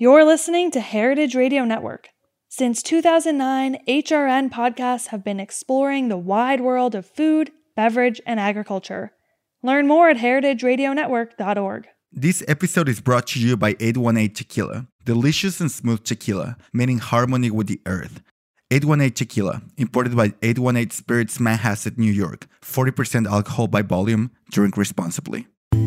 You're listening to Heritage Radio Network. Since 2009, HRN podcasts have been exploring the wide world of food, beverage, and agriculture. Learn more at heritageradionetwork.org. This episode is brought to you by 818 Tequila. Delicious and smooth tequila, made in harmony with the earth. 818 Tequila, imported by 818 Spirits Manhasset, New York. 40% alcohol by volume. Drink responsibly.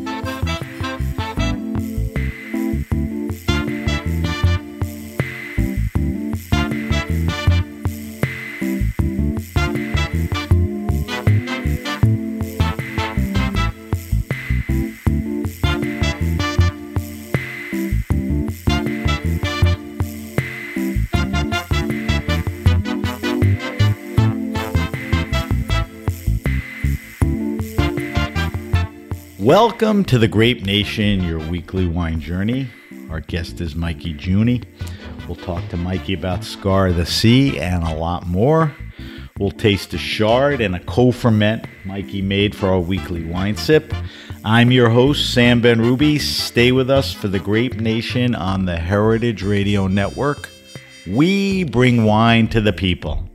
Welcome to the Grape Nation, your weekly wine journey. Our guest is Mikey Juni. We'll talk to Mikey about Scar of the Sea and a lot more. We'll taste a Chard and a co-ferment Mikey made for our weekly wine sip. I'm your host, Sam Ben-Ruby. Stay with us for the Grape Nation on the Heritage Radio Network. We bring wine to the people.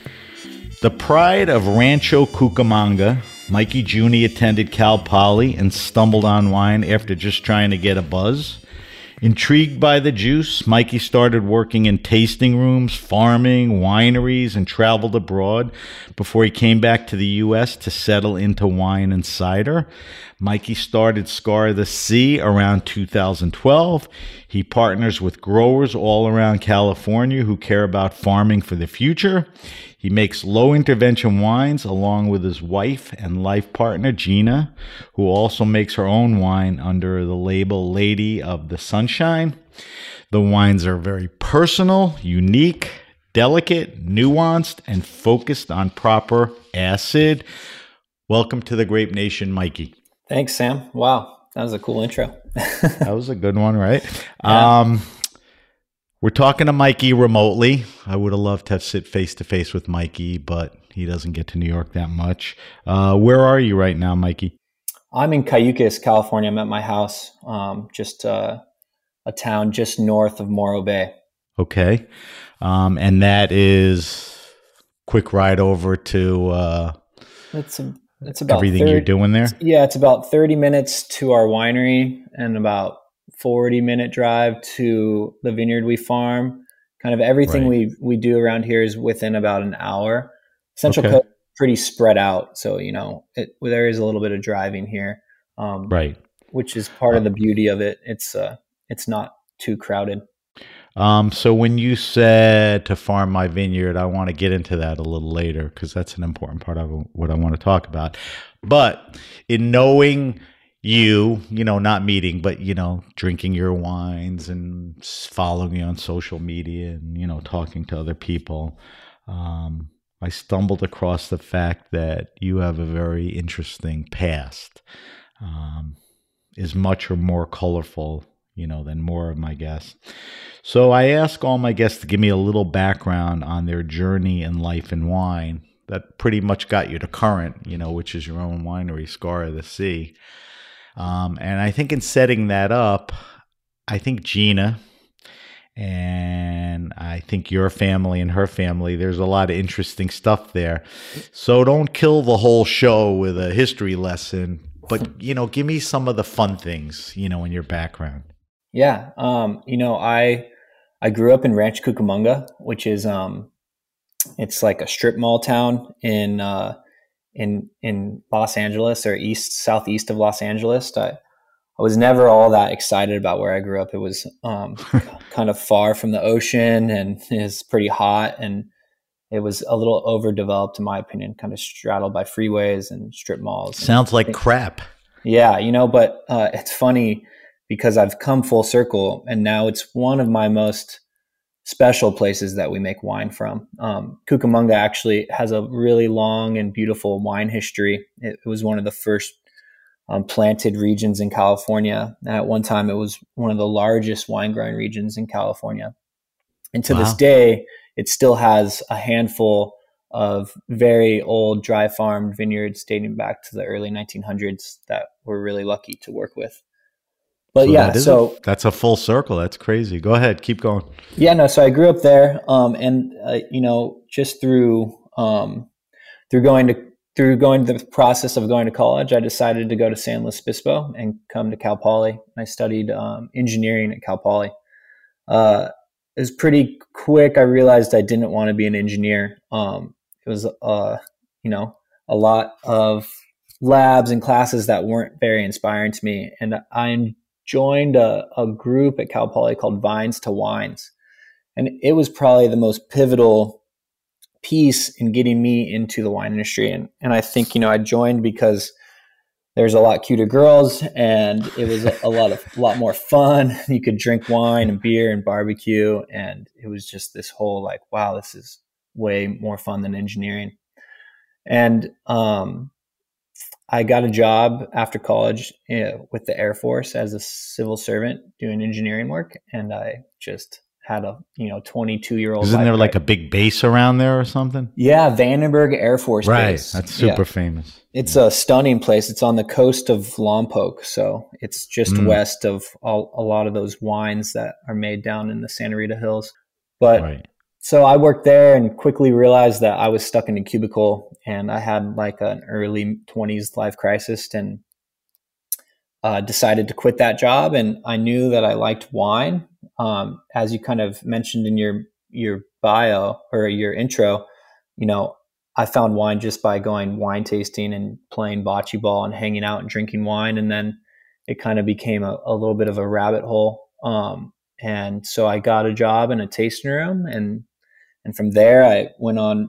The pride of Rancho Cucamonga, Mikey Juni attended Cal Poly and stumbled on wine after just trying to get a buzz. Intrigued by the juice, Mikey started working in tasting rooms, farming, wineries, and traveled abroad before he came back to the U.S. to settle into wine and cider. Mikey started Scar of the Sea around 2012. He partners with growers all around California who care about farming for the future. He makes low-intervention wines along with his wife and life partner, Gina, who also makes her own wine under the label Lady of the Sunshine. The wines are very personal, unique, delicate, nuanced, and focused on proper acid. Welcome to the Grape Nation, Mikey. Thanks, Sam. Wow, that was a cool intro. That was a good one, right? Yeah. We're talking to Mikey remotely. I would have loved to have sit face-to-face with Mikey, but he doesn't get to New York that much. Where are you right now, Mikey? I'm in Cayucos, California. I'm at my house, just a town just north of Morro Bay. Okay. And that is quick ride over to It's about everything you're doing there? Yeah, it's about 30 minutes to our winery and about 40-minute drive to the vineyard we farm. Kind of everything we do around here is within about an hour. Central Coast is pretty spread out, so there is a little bit of driving here, which is part of the beauty of it. It's not too crowded. So when you said to farm my vineyard, I want to get into that a little later because that's an important part of what I want to talk about. But in knowing you, not meeting, but, drinking your wines and following you on social media and, talking to other people, I stumbled across the fact that you have a very interesting past, is much or more colorful, than more of my guests. So I ask all my guests to give me a little background on their journey in life and wine that pretty much got you to current, which is your own winery, Scar of the Sea. And I think in setting that up, I think Gina and I think your family and her family, there's a lot of interesting stuff there. So don't kill the whole show with a history lesson, but, give me some of the fun things, in your background. Yeah. I grew up in Rancho Cucamonga, which is, it's like a strip mall town in Los Angeles or southeast of Los Angeles. I was never all that excited about where I grew up. It was kind of far from the ocean and it's pretty hot and it was a little overdeveloped in my opinion, kind of straddled by freeways and strip malls. Sounds like crap. Yeah, but it's funny because I've come full circle and now it's one of my most special places that we make wine from. Cucamonga actually has a really long and beautiful wine history. It was one of the first planted regions in California. And at one time, it was one of the largest wine growing regions in California. And to this day, it still has a handful of very old dry farmed vineyards dating back to the early 1900s that we're really lucky to work with. But yeah, that's a full circle. That's crazy. Go ahead, keep going. Yeah, no. So I grew up there, and just through going to the process of going to college, I decided to go to San Luis Obispo and come to Cal Poly. I studied engineering at Cal Poly. It was pretty quick. I realized I didn't want to be an engineer. It was a lot of labs and classes that weren't very inspiring to me, and I joined a group at Cal Poly called Vines to Wines. And it was probably the most pivotal piece in getting me into the wine industry. And I think, I joined because there's a lot cuter girls and it was a lot more fun. You could drink wine and beer and barbecue. And it was just this whole like, wow, this is way more fun than engineering. And, I got a job after college with the Air Force as a civil servant doing engineering work. And I just had a 22-year-old. Isn't there like a big base around there or something? Yeah, Vandenberg Air Force Base. Right, that's super famous. It's a stunning place. It's on the coast of Lompoc, so it's just west of a lot of those wines that are made down in the Santa Rita Hills. But so I worked there and quickly realized that I was stuck in a cubicle, and I had like an early 20s life crisis, and decided to quit that job. And I knew that I liked wine. As you kind of mentioned in your bio or your intro, I found wine just by going wine tasting and playing bocce ball and hanging out and drinking wine. And then it kind of became a little bit of a rabbit hole. And so I got a job in a tasting room, and from there I went on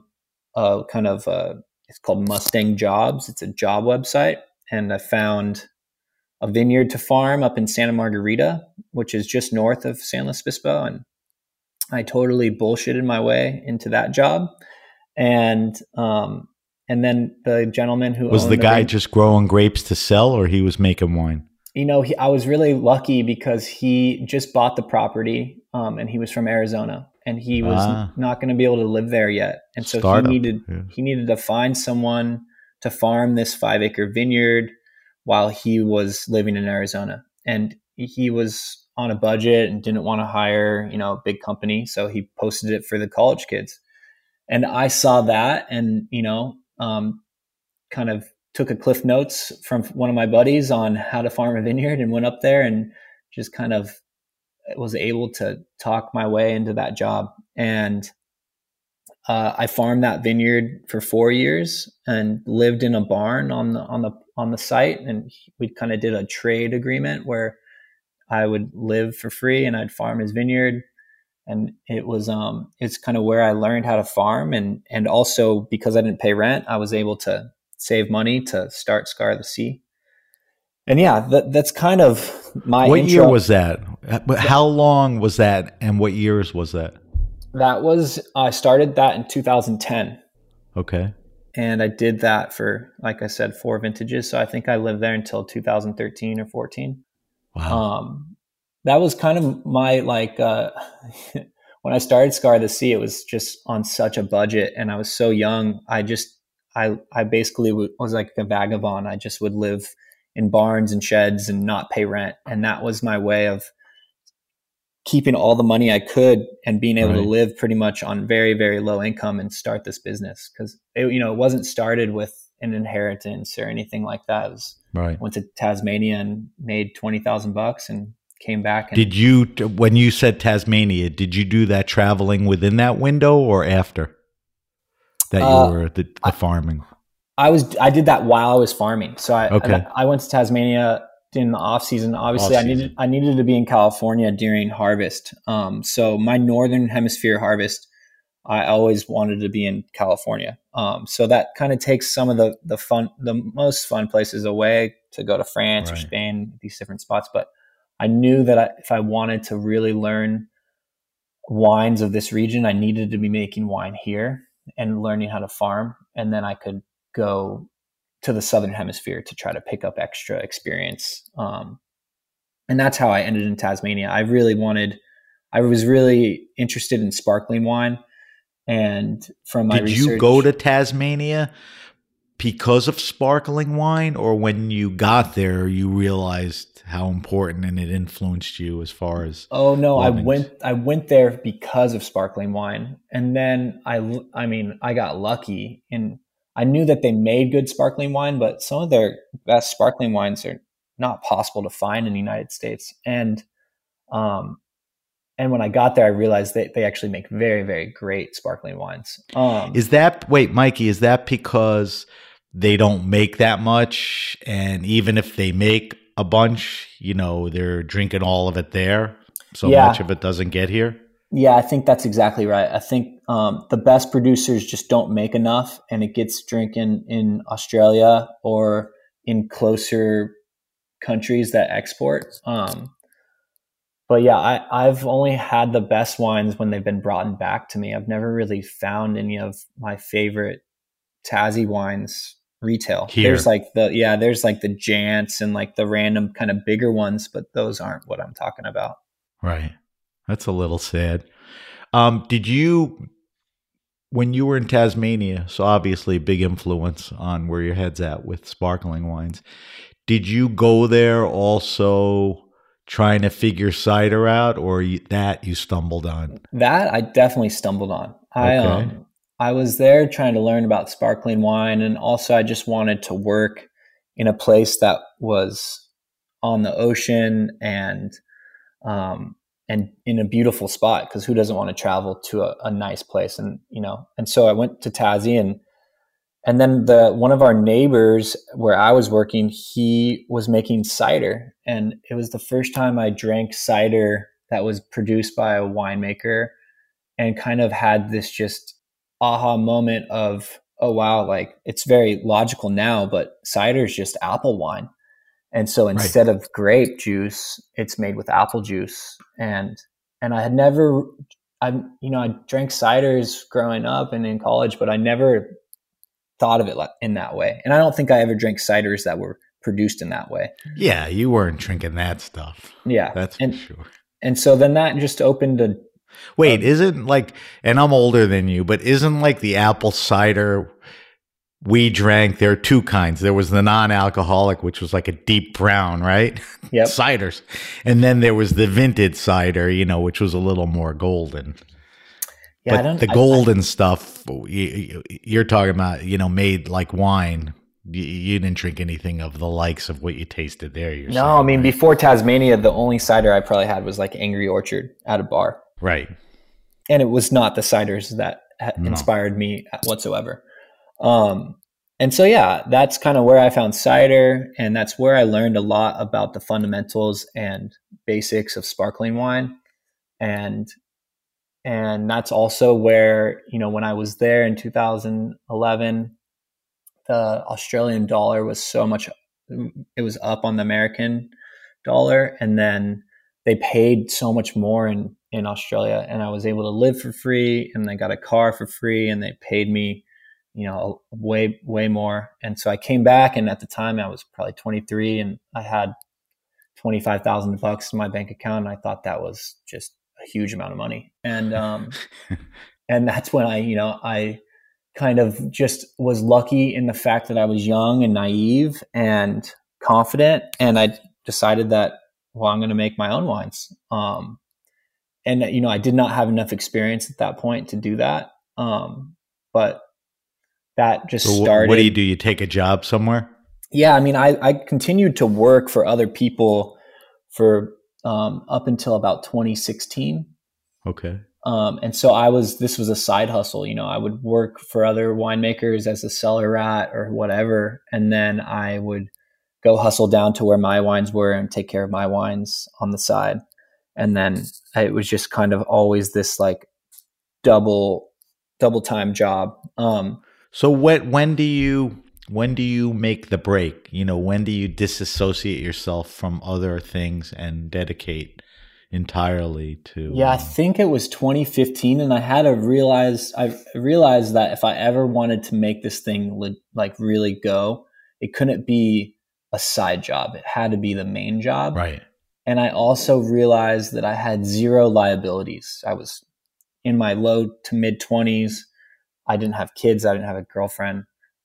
it's called Mustang Jobs. It's a job website. And I found a vineyard to farm up in Santa Margarita, which is just north of San Luis Obispo. And I totally bullshitted my way into that job. And then the gentleman who was the guy just growing grapes to sell, or he was making wine? I was really lucky because he just bought the property, and he was from Arizona, and he was not going to be able to live there yet. And so he needed to find someone to farm this 5-acre vineyard while he was living in Arizona. And he was on a budget and didn't want to hire, a big company. So he posted it for the college kids. And I saw that and, kind of took a cliff notes from one of my buddies on how to farm a vineyard and went up there and just kind of was able to talk my way into that job. And I farmed that vineyard for 4 years and lived in a barn on the site. And we kind of did a trade agreement where I would live for free and I'd farm his vineyard. And it was, it's kind of where I learned how to farm. And also because I didn't pay rent, I was able to save money to start Scar the Sea. And yeah, that's kind of my What intro. year was that? How long was that? And what years was that? I started that in 2010. Okay. And I did that for, like I said, 4 vintages. So I think I lived there until 2013 or 14. Wow. That was kind of my, when I started Scar the Sea, it was just on such a budget and I was so young. I basically was like a vagabond. I just would live in barns and sheds and not pay rent. And that was my way of keeping all the money I could and being able to live pretty much on very, very low income and start this business. Cause it wasn't started with an inheritance or anything like that. It was, went to Tasmania and made $20,000 and came back. And when you said Tasmania, did you do that traveling within that window or after that you were the farming? I did that while I was farming. So I went to Tasmania in the off season. Obviously I needed to be in California during harvest. So my Northern Hemisphere harvest, I always wanted to be in California. So that kind of takes some of the most fun places away to go to France or Spain, these different spots. But I knew that if I wanted to really learn wines of this region, I needed to be making wine here and learning how to farm. And then I could go to the Southern Hemisphere to try to pick up extra experience. And that's how I ended in Tasmania. I was really interested in sparkling wine. And from my research, did you go to Tasmania because of sparkling wine, or when you got there, you realized how important and it influenced you as far as? Oh no, loving- I went there because of sparkling wine. And then I mean, I got lucky, and I knew that they made good sparkling wine, but some of their best sparkling wines are not possible to find in the United States. Um and when I got there, I realized that they actually make very, very great sparkling wines. Is that, wait, Mikey, is that because they don't make that much? And even if they make a bunch, they're drinking all of it there. So Yeah. much of it doesn't get here. Yeah, I think that's exactly right. I think the best producers just don't make enough, and it gets drinking in Australia or in closer countries that export. But yeah, I've only had the best wines when they've been brought back to me. I've never really found any of my favorite Tassie wines retail. Here. There's like the Jants and like the random kind of bigger ones, but those aren't what I'm talking about. Right. That's a little sad. Did you, when you were in Tasmania, so obviously a big influence on where your head's at with sparkling wines, did you go there also trying to figure cider out, or you stumbled on? That I definitely stumbled on. Okay. I was there trying to learn about sparkling wine, and also I just wanted to work in a place that was on the ocean and in a beautiful spot, because who doesn't want to travel to a nice place? And so I went to Tassie, and then one of our neighbors where I was working, he was making cider, and it was the first time I drank cider that was produced by a winemaker, and kind of had this just aha moment of, oh wow, like it's very logical now, but cider is just apple wine. And so instead of grape juice, it's made with apple juice. And I had never, I drank ciders growing up and in college, but I never thought of it in that way. And I don't think I ever drank ciders that were produced in that way. Yeah, you weren't drinking that stuff. Yeah. That's for sure. And so then that just opened a... Wait, isn't like, and I'm older than you, but isn't like the apple cider we drank, there are two kinds. There was the non-alcoholic, which was like a deep brown, right? Yep. Ciders. And then there was the vintage cider, which was a little more golden. Yeah, but the golden stuff you're talking about, made like wine. You didn't drink anything of the likes of what you tasted there. No, saying, I mean, right? Before Tasmania, the only cider I probably had was like Angry Orchard at a bar. Right. And it was not the ciders that inspired me whatsoever. And so, yeah, that's kind of where I found cider, and that's where I learned a lot about the fundamentals and basics of sparkling wine. And that's also where, when I was there in 2011, the Australian dollar was so much, it was up on the American dollar. And then they paid so much more in Australia, and I was able to live for free, and I got a car for free, and they paid me, way, way more. And so I came back, and at the time I was probably 23, and I had $25,000 in my bank account. And I thought that was just a huge amount of money. And, and that's when I kind of just was lucky in the fact that I was young and naive and confident. And I decided that, well, I'm going to make my own wines. And, I did not have enough experience at that point to do that. But that just started. What do? You take a job somewhere? Yeah. I mean, I continued to work for other people for up until about 2016. Okay. And so this was a side hustle. I would work for other winemakers as a cellar rat or whatever. And then I would go hustle down to where my wines were and take care of my wines on the side. And then it was just kind of always this like double time job. So when do you make the break? When do you disassociate yourself from other things and dedicate entirely to? Yeah, I think it was 2015, and I realized that if I ever wanted to make this thing like really go, it couldn't be a side job. It had to be the main job. Right. And I also realized that I had zero liabilities. I was in my low to mid 20s. I didn't have kids. I didn't have a girlfriend.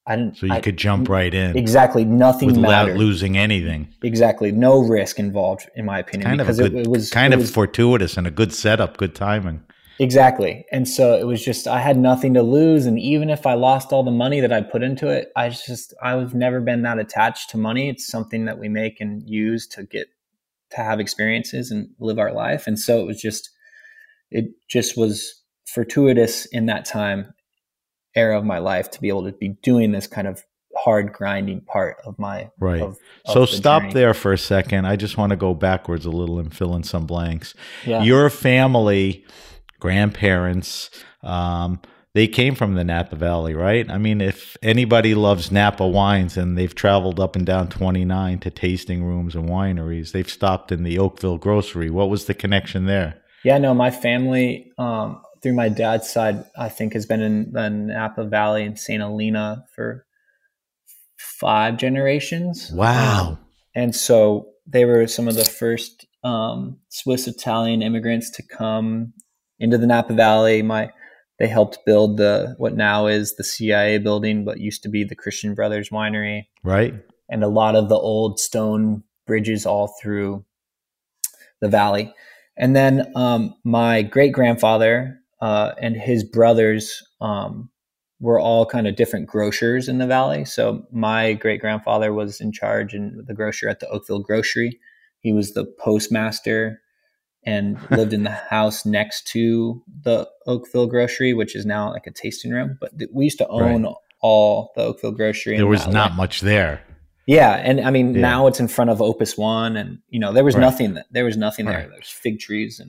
I didn't. So you could jump right in. Exactly. Nothing without mattered. losing anything. Exactly. No risk involved, in my opinion. Kind because of it was kind of fortuitous and a good setup, good timing. Exactly. And so it was just, I had nothing to lose. And even if I lost all the money that I put into it, I've never been that attached to money. It's something that we make and use to have experiences and live our life. And so it just was fortuitous in that era of my life to be able to be doing this kind of hard grinding part of my right. Of so the stop journey. there for a second. I just want to go backwards a little and fill in some blanks. Yeah. Your family, grandparents, they came from the Napa Valley, right? I mean, if anybody loves Napa wines and they've traveled up and down 29 to tasting rooms and wineries, they've stopped in the Oakville grocery. What was the connection there? Yeah, no, my family, through my dad's side, I think has been in the Napa Valley in St. Helena for 5 generations. Wow. And so they were some of the first Swiss Italian immigrants to come into the Napa Valley. They helped build what now is the CIA building, but used to be the Christian Brothers Winery. Right. And a lot of the old stone bridges all through the valley. And then my great-grandfather and his brothers were all kind of different grocers in the valley. So my great-grandfather was in charge in the grocer at the Oakville Grocery. He was the postmaster and lived in the house next to the Oakville Grocery, which is now like a tasting room. But we used to own all the Oakville Grocery. There was not much there. Yeah, and I mean now it's in front of Opus One, and there was nothing. There was nothing there. There's fig trees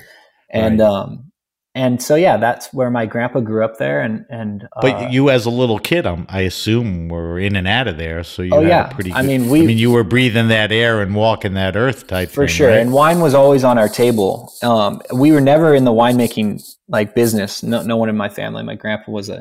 and so yeah, that's where my grandpa grew up there. And but you as a little kid, I assume, were in and out of there, so you had a pretty. I good, mean, you were breathing that air and walking that earth type for thing, sure. right? And wine was always on our table. We were never in the winemaking business. No one in my family. My grandpa was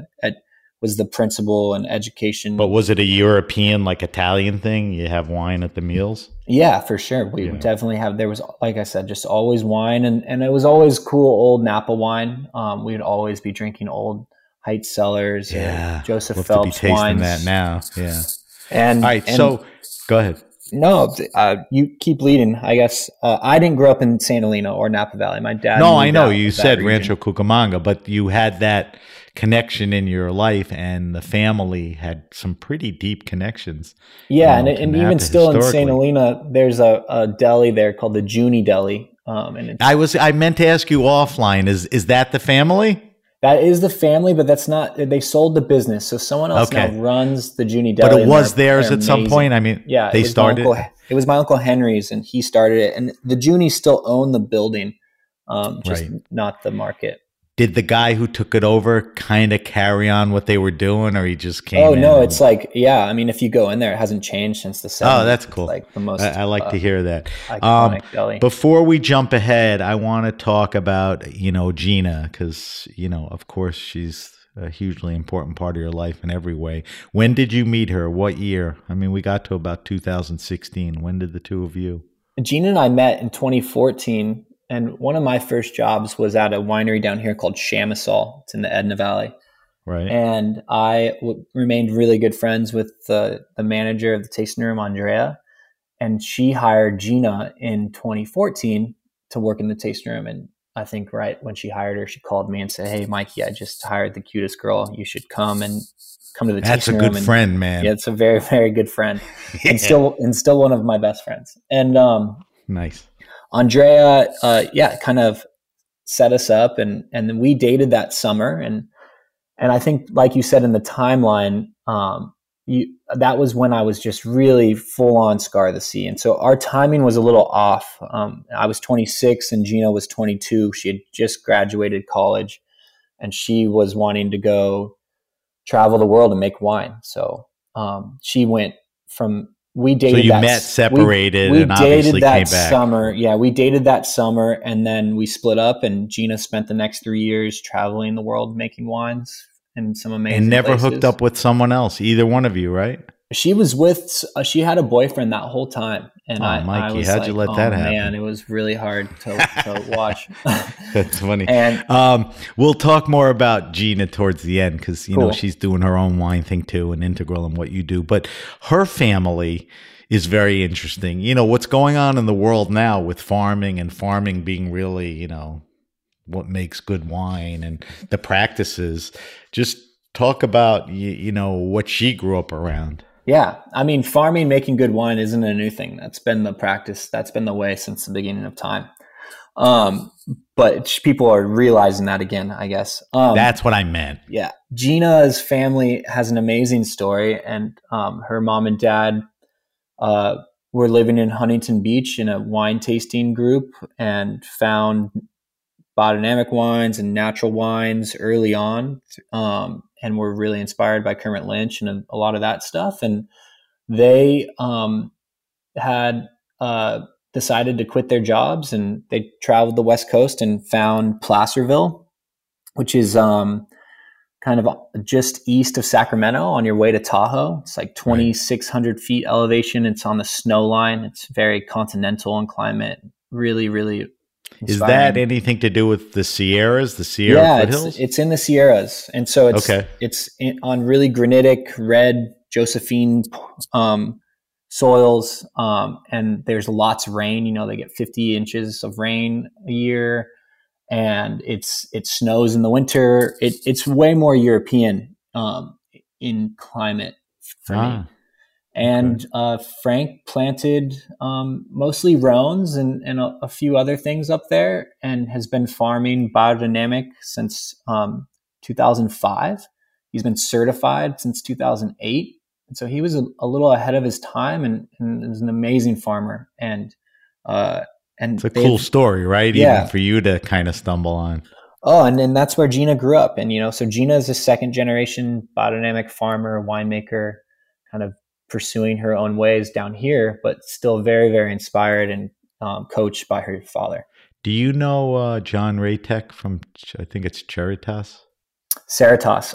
the principal and education. But was it a European, like Italian thing? You have wine at the meals? Yeah, for sure. We would definitely have, there was, like I said, just always wine. And it was always cool old Napa wine. We would always be drinking old Heights Cellars, Joseph Love Phelps to be tasting wines. that now. Yeah. And, all right, so go ahead. No, you keep leading. I guess I didn't grow up in St. Helena or Napa Valley. My dad. No, I know you said region. Rancho Cucamonga, but you had that connection in your life, and the family had some pretty deep connections. Yeah, and even still in St. Helena, there's a deli there called the Junie Deli. And I meant to ask you offline. Is that the family? That is the family, but that's not. They sold the business, so someone else now runs the Junie Deli. But it was theirs at some point. I mean, yeah, they started. It was my Uncle Henry's, and he started it. And the Junies still own the building, just not the market. Did the guy who took it over kind of carry on what they were doing, or he just came? Oh no, it's like I mean, if you go in there, it hasn't changed since the 70s. Oh, that's cool. It's like the most. I like to hear that. Iconic deli. Before we jump ahead, I want to talk about Gina, because of course she's a hugely important part of your life in every way. When did you meet her? What year? I mean, we got to about 2016. When did the two of you? Gina and I met in 2014. And one of my first jobs was at a winery down here called Chamisol. It's in the Edna Valley. Right. And I remained really good friends with the manager of the tasting room, Andrea. And she hired Gina in 2014 to work in the tasting room. And I think right when she hired her, she called me and said, "Hey, Mikey, I just hired the cutest girl. You should come to the tasting room." That's a good friend, man. Yeah, it's a very, very good friend. And still one of my best friends. And nice. Andrea, kind of set us up, and then we dated that summer, and I think, like you said in the timeline, that was when I was just really full on Scar the Sea, and so our timing was a little off. I was 26 and Gina was 22. She had just graduated college, and she was wanting to go travel the world and make wine. So she went from. We dated. So you met, separated, we and obviously dated that came back. summer. Yeah, we dated that summer, and then we split up. And Gina spent the next 3 years traveling the world, making wines in some amazing. And never places. hooked up with someone else, either one of you, right? She was with, she had a boyfriend that whole time. And I Mikey, was how'd like, you let oh that happen? man, it was really hard to watch. That's funny. And we'll talk more about Gina towards the end because, you know, Cool. she's doing her own wine thing too and integral in what you do. But her family is very interesting. You know, what's going on in the world now with farming and farming being really, you know, what makes good wine and the practices. Just talk about, you know, what she grew up around. yeah, I mean, farming, making good wine isn't a new thing. That's been the practice. That's been the way since the beginning of time. But people are realizing that again, I guess. That's what I meant. Yeah. Gina's family has an amazing story, and her mom and dad were living in Huntington Beach in a wine tasting group and found biodynamic wines and natural wines early on, and were really inspired by Kermit Lynch and a lot of that stuff. And they had decided to quit their jobs, and they traveled the West Coast and found Placerville, which is kind of just east of Sacramento on your way to Tahoe. It's like 2,600 feet elevation. It's on the snow line. It's very continental in climate. Really, really inspiring. Is that anything to do with the Sierras, the Sierra foothills? It's in the Sierras. And so it's on really granitic, red Josephine soils. And there's lots of rain. You know, they get 50 inches of rain a year. And it snows in the winter. It's way more European in climate for me. And Frank planted mostly Rhones and a few other things up there, and has been farming biodynamic since 2005. He's been certified since 2008. And so he was a little ahead of his time, and is an amazing farmer. And it's a cool story, right? Yeah. Even for you to kind of stumble on. Oh, and then that's where Gina grew up. And, so Gina is a second generation biodynamic farmer, winemaker, kind of pursuing her own ways down here, but still very, very inspired and coached by her father. Do you know John Raytek from, I think it's Cerritos? Cerritos.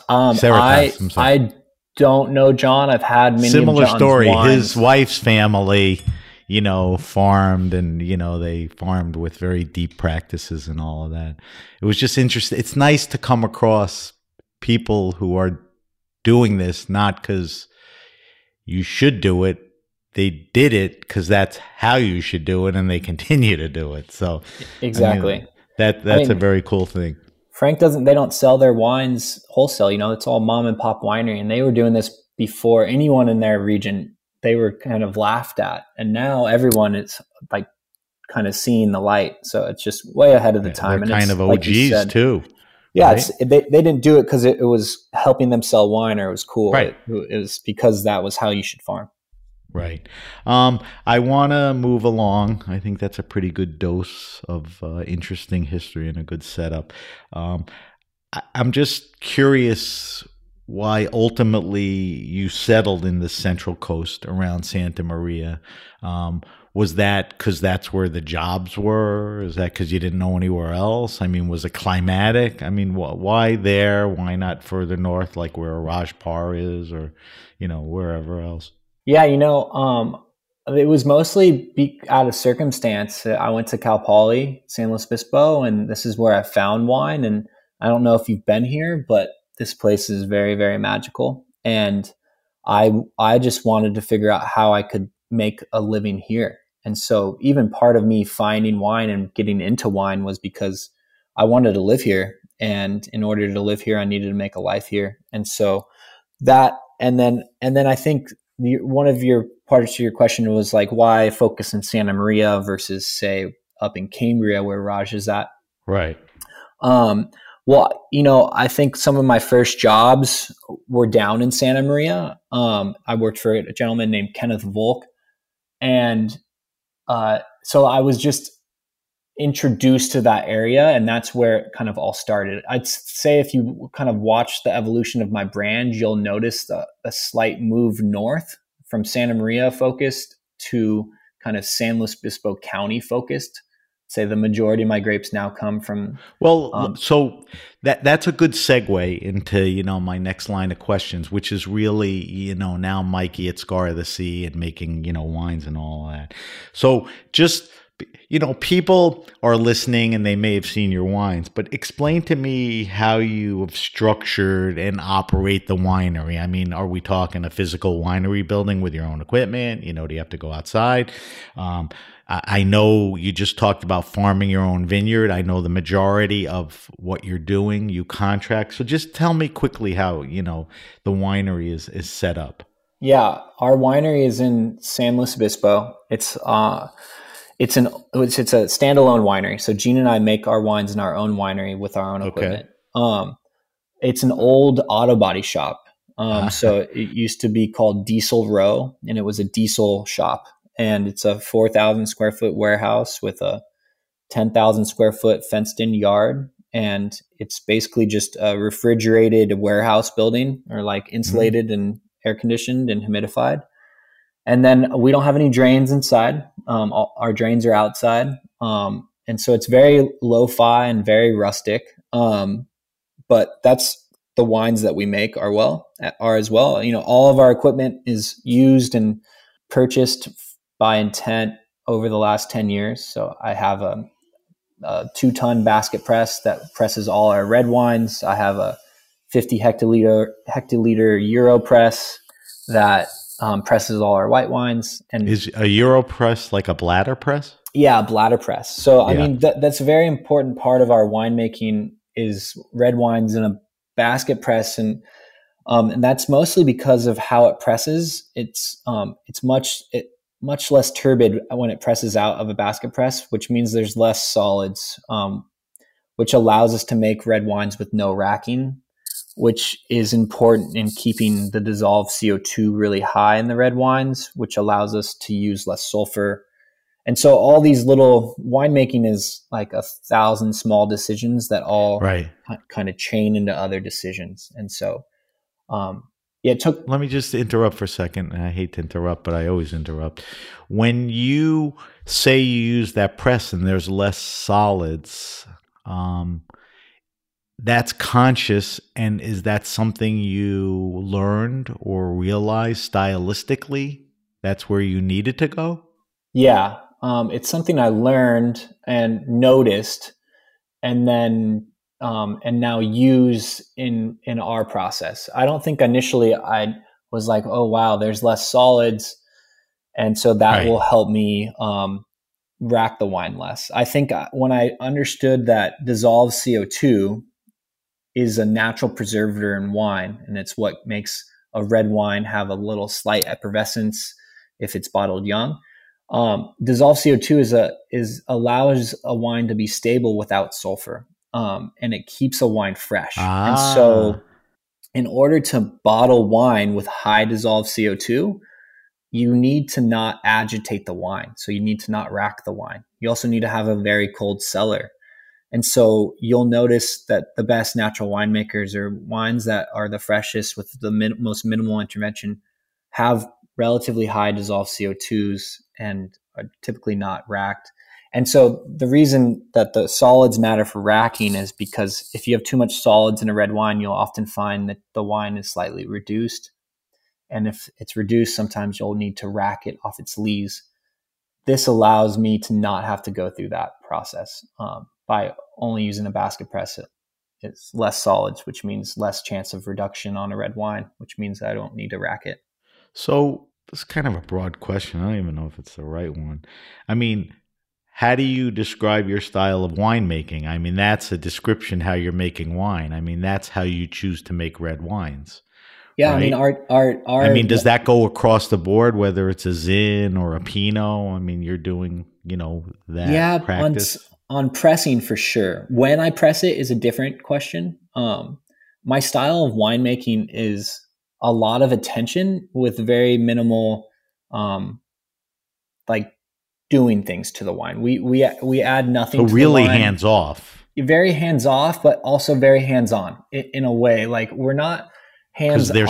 I don't know John. I've had many similar of John's story. wines. His wife's family, farmed, and, they farmed with very deep practices and all of that. It was just interesting. It's nice to come across people who are doing this, not because you should do it. They did it because that's how you should do it, and they continue to do it. So exactly. That's a very cool thing. Frank they don't sell their wines wholesale. It's all mom and pop winery, and they were doing this before anyone in their region. They were kind of laughed at, and now everyone is like kind of seeing the light. So it's just way ahead of the time. They're and kind of OGs like too. Yeah, right? They didn't do it because it was helping them sell wine or it was cool. Right. It was because that was how you should farm. Right. I want to move along. I think that's a pretty good dose of interesting history and a good setup. I'm just curious why ultimately you settled in the Central Coast around Santa Maria. Was that because that's where the jobs were? Is that because you didn't know anywhere else? I mean, was it climatic? I mean, why there? Why not further north, like where Rajpur is, or wherever else? Yeah, it was mostly out of circumstance. I went to Cal Poly, San Luis Obispo, and this is where I found wine. And I don't know if you've been here, but this place is very, very magical. And I just wanted to figure out how I could make a living here. And so even part of me finding wine and getting into wine was because I wanted to live here. And in order to live here, I needed to make a life here. And so that, and then I think one of your parts of your question was like, why focus in Santa Maria versus say up in Cambria where Raj is at? Right. Well, I think some of my first jobs were down in Santa Maria. I worked for a gentleman named Kenneth Volk. And so I was just introduced to that area, and that's where it kind of all started. I'd say if you kind of watch the evolution of my brand, you'll notice a slight move north from Santa Maria focused to kind of San Luis Obispo County focused. say the majority of my grapes now come from. Well, so that's a good segue into, my next line of questions, which is really, now Mikey at Scar of the Sea and making, wines and all that. So just, people are listening and they may have seen your wines, but explain to me how you have structured and operate the winery. I mean, are we talking a physical winery building with your own equipment? Do you have to go outside? I know you just talked about farming your own vineyard. I know the majority of what you're doing, you contract. So just tell me quickly how, the winery is set up. Yeah, our winery is in San Luis Obispo. It's a standalone winery. So Gene and I make our wines in our own winery with our own equipment. It's an old auto body shop. So it used to be called Diesel Row, and it was a diesel shop. And it's a 4,000 square foot warehouse with a 10,000 square foot fenced in yard. And it's basically just a refrigerated warehouse building, or like insulated and air conditioned and humidified. And then we don't have any drains inside. Our drains are outside. And so it's very lo-fi and very rustic. But that's the wines that we make are as well. All of our equipment is used and purchased by intent over the last 10 years. So I have a 2-ton basket press that presses all our red wines. I have a 50 hectoliter Euro press that presses all our white wines. And is a Euro press like a bladder press? Yeah, a bladder press. So, I mean, that's a very important part of our winemaking is red wines in a basket press. And that's mostly because of how it presses. It's much less turbid when it presses out of a basket press, which means there's less solids, which allows us to make red wines with no racking, which is important in keeping the dissolved CO2 really high in the red wines, which allows us to use less sulfur. And so all these little winemaking is like 1,000 small decisions that all kind of chain into other decisions. And so, let me just interrupt for a second. And I hate to interrupt, but I always interrupt. When you say you use that press and there's less solids, that's conscious. And is that something you learned or realized stylistically? That's where you needed to go? Yeah. It's something I learned and noticed and then and now use in our process. I don't think initially I was like, oh, wow, there's less solids. And so that will help me rack the wine less. I think when I understood that dissolved CO2 is a natural preservative in wine, and it's what makes a red wine have a little slight effervescence if it's bottled young. Dissolved CO2 allows a wine to be stable without sulfur. And it keeps a wine fresh. And so in order to bottle wine with high dissolved CO2, you need to not agitate the wine. So you need to not rack the wine. You also need to have a very cold cellar. And so you'll notice that the best natural winemakers or wines that are the freshest with the most minimal intervention have relatively high dissolved CO2s and are typically not racked. And so the reason that the solids matter for racking is because if you have too much solids in a red wine, you'll often find that the wine is slightly reduced. And if it's reduced, sometimes you'll need to rack it off its lees. This allows me to not have to go through that process by only using a basket press. It's less solids, which means less chance of reduction on a red wine, which means I don't need to rack it. So it's kind of a broad question. I don't even know if it's the right one. I mean, how do you describe your style of winemaking? I mean, that's a description how you're making wine. I mean, that's how you choose to make red wines. Yeah, right? I mean, does that go across the board, whether it's a Zin or a Pinot? I mean, you're doing, that practice? On pressing for sure. When I press it is a different question. My style of winemaking is a lot of attention with very minimal, doing things to the wine. We add nothing. So really hands off. Very hands off, but also very hands on in a way. Like we're not hands off.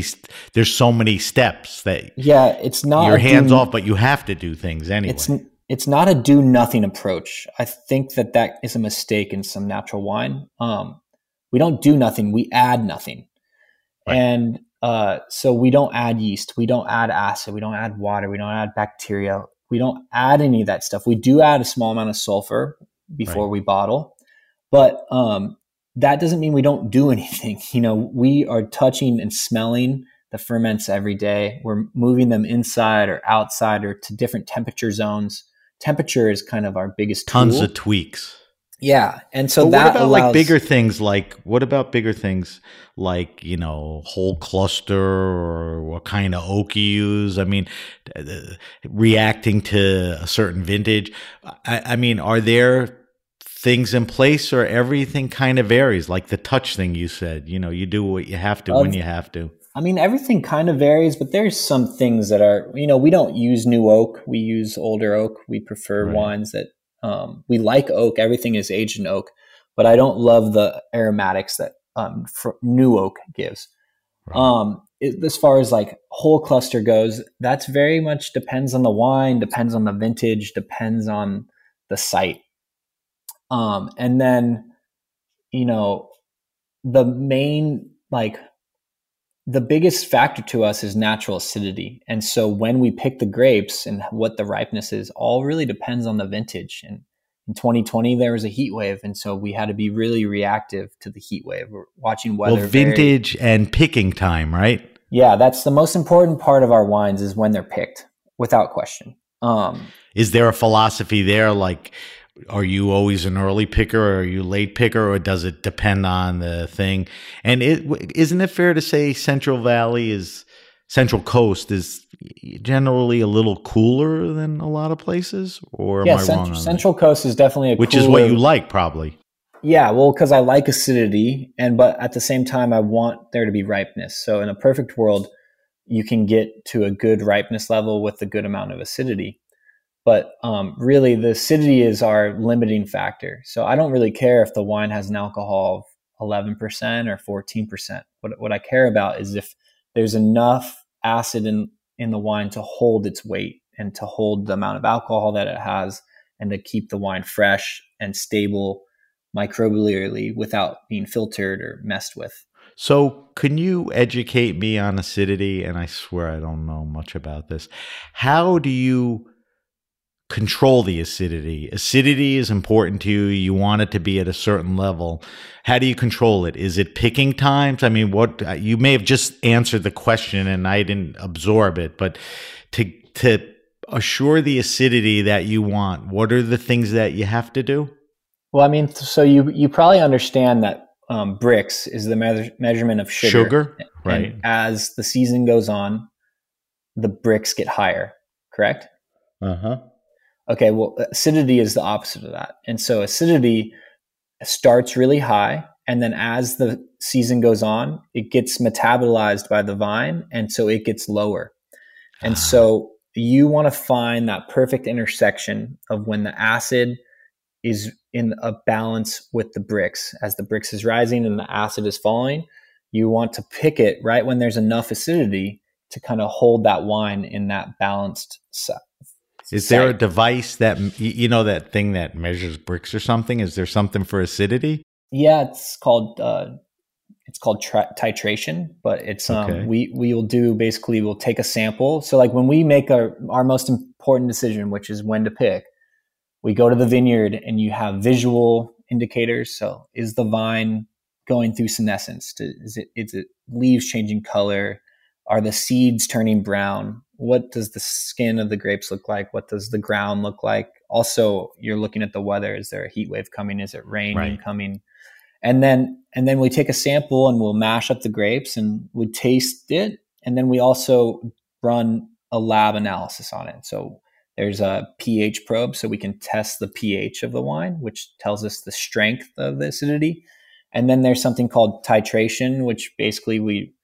There's so many steps that. Yeah, it's not. You're hands off, but you have to do things anyway. it's not a do nothing approach. I think that is a mistake in some natural wine. We don't do nothing, we add nothing. Right. And so we don't add yeast, we don't add acid, we don't add water, we don't add bacteria, we don't add any of that stuff. We do add a small amount of sulfur before we bottle, but that doesn't mean we don't do anything. We are touching and smelling the ferments every day. We're moving them inside or outside or to different temperature zones. Temperature is kind of our biggest tool. Tons of tweaks. Yeah. And so what about allows, bigger things like whole cluster, or what kind of oak you use? I mean, reacting to a certain vintage. I mean, are there things in place, or everything kind of varies? Like the touch thing you said, you do what you have to when you have to. I mean, everything kind of varies, but there's some things that are, we don't use new oak. We use older oak. We prefer wines that, we like oak. Everything is aged in oak, but I don't love the aromatics that new oak gives. Right. As far as like whole cluster goes, that's very much depends on the wine, depends on the vintage, depends on the site. And then, the biggest factor to us is natural acidity. And so when we pick the grapes and what the ripeness is, all really depends on the vintage. And in 2020, there was a heat wave. And so we had to be really reactive to the heat wave. We're watching weather. Well, vintage and picking time, right? Yeah, that's the most important part of our wines is when they're picked, without question. Is there a philosophy there? Like, are you always an early picker, or are you late picker, or does it depend on the thing? And isn't it fair to say Central Coast is generally a little cooler than a lot of places? Or am I wrong on Central Coast is definitely which is what you like, probably. Yeah, well, because I like acidity, but at the same time, I want there to be ripeness. So in a perfect world, you can get to a good ripeness level with a good amount of acidity. But really, the acidity is our limiting factor. So I don't really care if the wine has an alcohol of 11% or 14%. What I care about is if there's enough acid in the wine to hold its weight and to hold the amount of alcohol that it has, and to keep the wine fresh and stable microbially without being filtered or messed with. So can you educate me on acidity? And I swear I don't know much about this. How do you control the acidity? Acidity is important to you. You want it to be at a certain level. How do you control it? Is it picking times? I mean, you may have just answered the question and I didn't absorb it, but to assure the acidity that you want, what are the things that you have to do? Well, I mean, so you probably understand that Brix is the measurement of sugar. Right. And as the season goes on, the Brix get higher, correct? Uh-huh. Okay, well, acidity is the opposite of that. And so acidity starts really high, and then as the season goes on, it gets metabolized by the vine, and so it gets lower. And so you want to find that perfect intersection of when the acid is in a balance with the Brix. As the Brix is rising and the acid is falling, you want to pick it right when there's enough acidity to kind of hold that wine in that balanced set. Is there a device that, that thing that measures Brix or something? Is there something for acidity? Yeah, it's called titration, but it's Okay. we'll take a sample. So like when we make our most important decision, which is when to pick, we go to the vineyard and you have visual indicators. So is the vine going through senescence? Is it leaves changing color? Are the seeds turning brown? What does the skin of the grapes look like? What does the ground look like? Also, you're looking at the weather. Is there a heat wave coming? Is it raining coming? And then we take a sample and we'll mash up the grapes and we taste it. And then we also run a lab analysis on it. So there's a pH probe, so we can test the pH of the wine, which tells us the strength of the acidity. And then there's something called titration, which basically we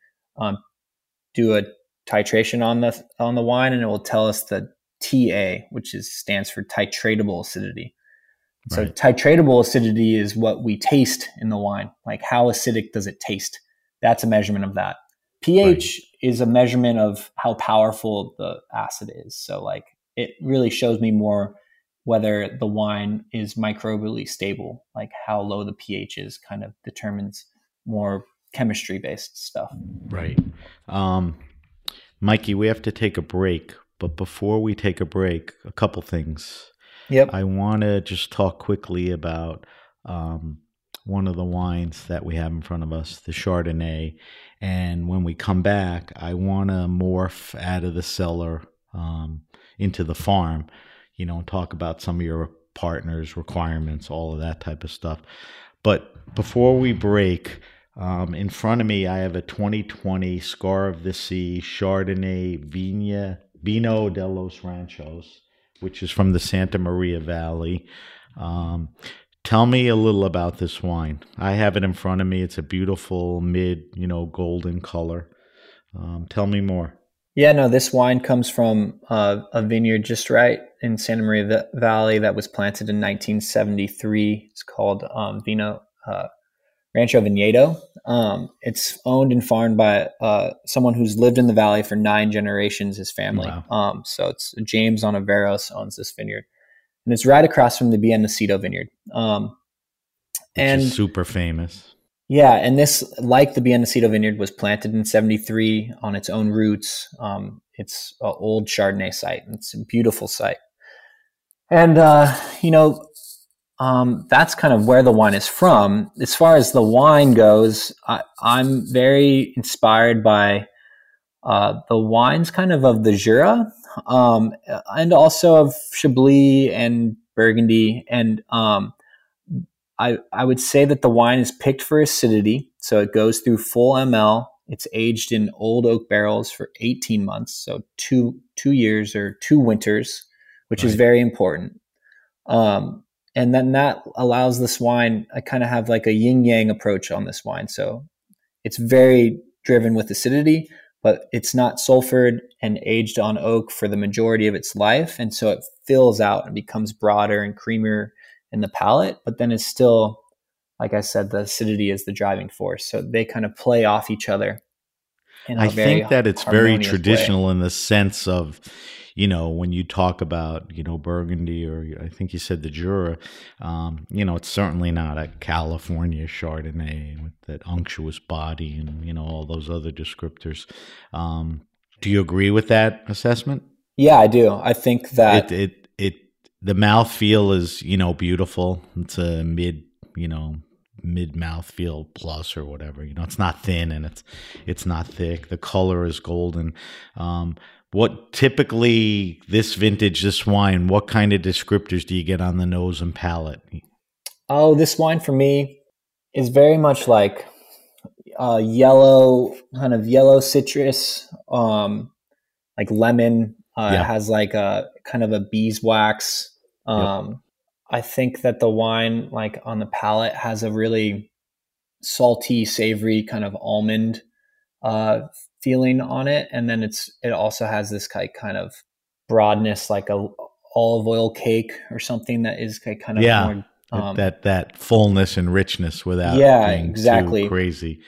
do a titration on the wine, and it will tell us the TA, which stands for titratable acidity. So titratable acidity is what we taste in the wine. Like how acidic does it taste? That's a measurement of that. pH is a measurement of how powerful the acid is. So like it really shows me more, whether the wine is microbially stable, like how low the pH is, kind of determines more chemistry-based stuff. Right. Mikey, we have to take a break, but before we take a break, a couple things. Yep. I want to just talk quickly about one of the wines that we have in front of us, the Chardonnay. And when we come back, I want to morph out of the cellar into the farm, and talk about some of your partners' requirements, all of that type of stuff. But before we break, in front of me, I have a 2020 Scar of the Sea Chardonnay Vino de los Ranchos, which is from the Santa Maria Valley. Tell me a little about this wine. I have it in front of me. It's a beautiful golden color. Tell me more. Yeah, no, this wine comes from a vineyard just right in Santa Maria Valley that was planted in 1973. It's called Rancho Viñedo. It's owned and farmed by someone who's lived in the valley for 9 generations, his family. Wow. So it's James Ontiveros owns this vineyard. And it's right across from the Bien Nacido vineyard. Which is super famous. Yeah, and this, like the Bien Nacido vineyard, was planted in 73 on its own roots. It's an old Chardonnay site. It's a beautiful site. And, that's kind of where the wine is from. As far as the wine goes, I'm very inspired by the wines kind of the Jura, and also of Chablis and Burgundy. And I would say that the wine is picked for acidity. So it goes through full ML. It's aged in old oak barrels for 18 months. So two years or 2 winters, which is very important. And then that allows this wine, I kind of have like a yin yang approach on this wine. So it's very driven with acidity, but it's not sulfured and aged on oak for the majority of its life. And so it fills out and becomes broader and creamier in the palate, but then it's still, like I said, the acidity is the driving force. So they kind of play off each other. I think that it's very traditional in the sense of, when you talk about, Burgundy, or I think you said the Jura, it's certainly not a California Chardonnay with that unctuous body and, all those other descriptors. Do you agree with that assessment? Yeah, I do. I think that the mouthfeel is, beautiful. It's a mid mouthfeel plus or whatever. It's not thin and it's not thick. The color is golden. What typically this vintage, this wine, what kind of descriptors do you get on the nose and palate? Oh, this wine for me is very much like yellow citrus, like lemon. It has like a kind of a beeswax. I think that the wine, like on the palate, has a really salty, savory kind of almond feeling on it, and then it also has this kind of broadness, like a olive oil cake or something that is kind of more that fullness and richness without being too crazy.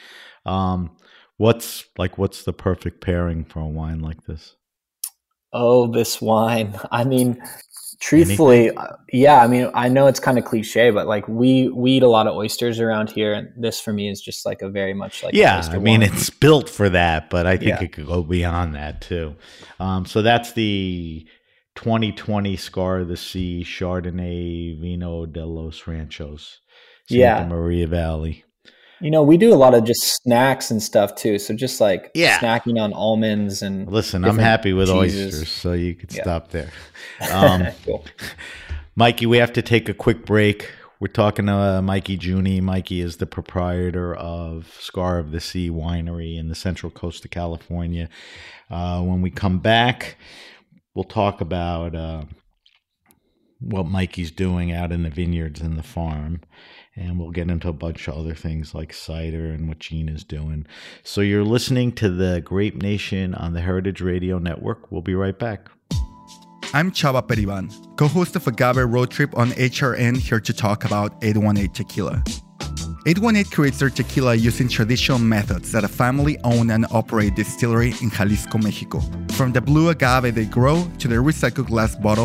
What's the perfect pairing for a wine like this? Oh, this wine. I mean, truthfully, I know it's kind of cliche, but like we eat a lot of oysters around here, and this for me is just like a very much like oyster wine. It's built for that, but I think it could go beyond that too. So that's the 2020 Scar of the Sea Chardonnay Vino de los Ranchos, Santa Maria Valley. We do a lot of just snacks and stuff too. So just like snacking on almonds and listen, I'm happy with cheeses. Oysters, so you could stop there. Cool. Mikey, we have to take a quick break. We're talking to Mikey Juni. Mikey is the proprietor of Scar of the Sea Winery in the Central Coast of California. When we come back, we'll talk about what Mikey's doing out in the vineyards and the farm. And we'll get into a bunch of other things like cider and what Gina's doing. So you're listening to the Grape Nation on the Heritage Radio Network. We'll be right back. I'm Chava Periban, co-host of Agave Road Trip on HRN, here to talk about 818 Tequila. 818 creates their tequila using traditional methods at a family-owned and operated distillery in Jalisco, Mexico. From the blue agave they grow to the recycled glass bottle,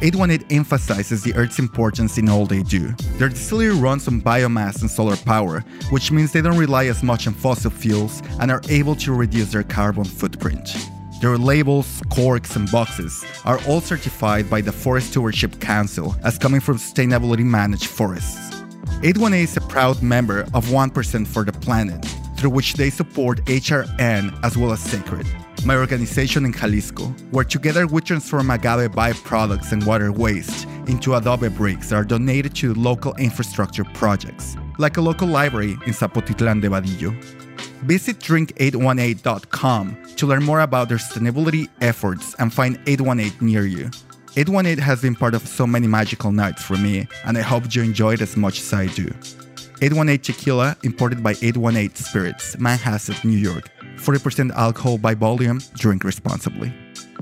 818 emphasizes the earth's importance in all they do. Their distillery runs on biomass and solar power, which means they don't rely as much on fossil fuels and are able to reduce their carbon footprint. Their labels, corks, and boxes are all certified by the Forest Stewardship Council as coming from sustainably managed forests. 818 is a proud member of 1% for the Planet, through which they support HRN as well as Sacred, my organization in Jalisco, where together we transform agave byproducts and water waste into adobe bricks that are donated to local infrastructure projects, like a local library in Zapotitlan de Vadillo. Visit drink818.com to learn more about their sustainability efforts and find 818 near you. 818 has been part of so many magical nights for me, and I hope you enjoy it as much as I do. 818 Tequila, imported by 818 Spirits, Manhasset, New York. 40% alcohol by volume. Drink responsibly.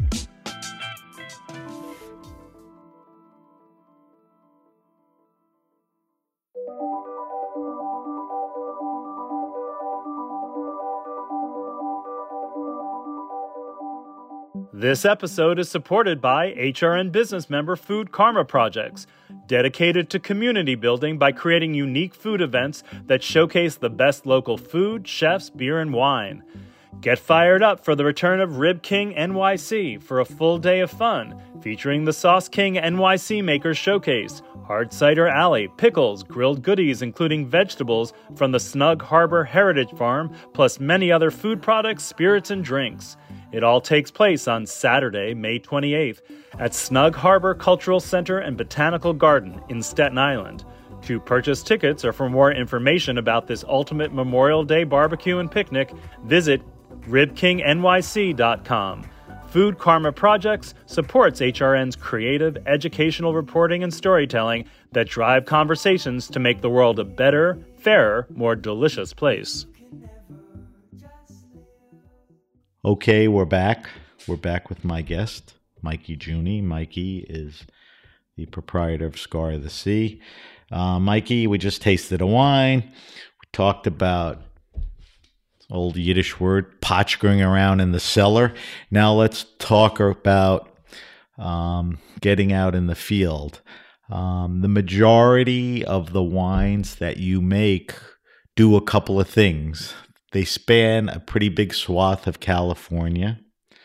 This episode is supported by HRN business member Food Karma Projects, dedicated to community building by creating unique food events that showcase the best local food, chefs, beer, and wine. Get fired up for the return of Rib King NYC for a full day of fun, featuring the Sauce King NYC Makers Showcase, Hard Cider Alley, pickles, grilled goodies including vegetables from the Snug Harbor Heritage Farm, plus many other food products, spirits, and drinks. It all takes place on Saturday, May 28th, at Snug Harbor Cultural Center and Botanical Garden in Staten Island. To purchase tickets or for more information about this ultimate Memorial Day barbecue and picnic, visit ribkingnyc.com. Food Karma Projects supports HRN's creative, educational reporting and storytelling that drive conversations to make the world a better, fairer, more delicious place. Okay, we're back. We're back with my guest, Mikey Juni. Mikey is the proprietor of Scar of the Sea. Mikey, we just tasted a wine. We talked about old Yiddish word, potchering around in the cellar. Now let's talk about getting out in the field. The majority of the wines that you make do a couple of things. They span a pretty big swath of California,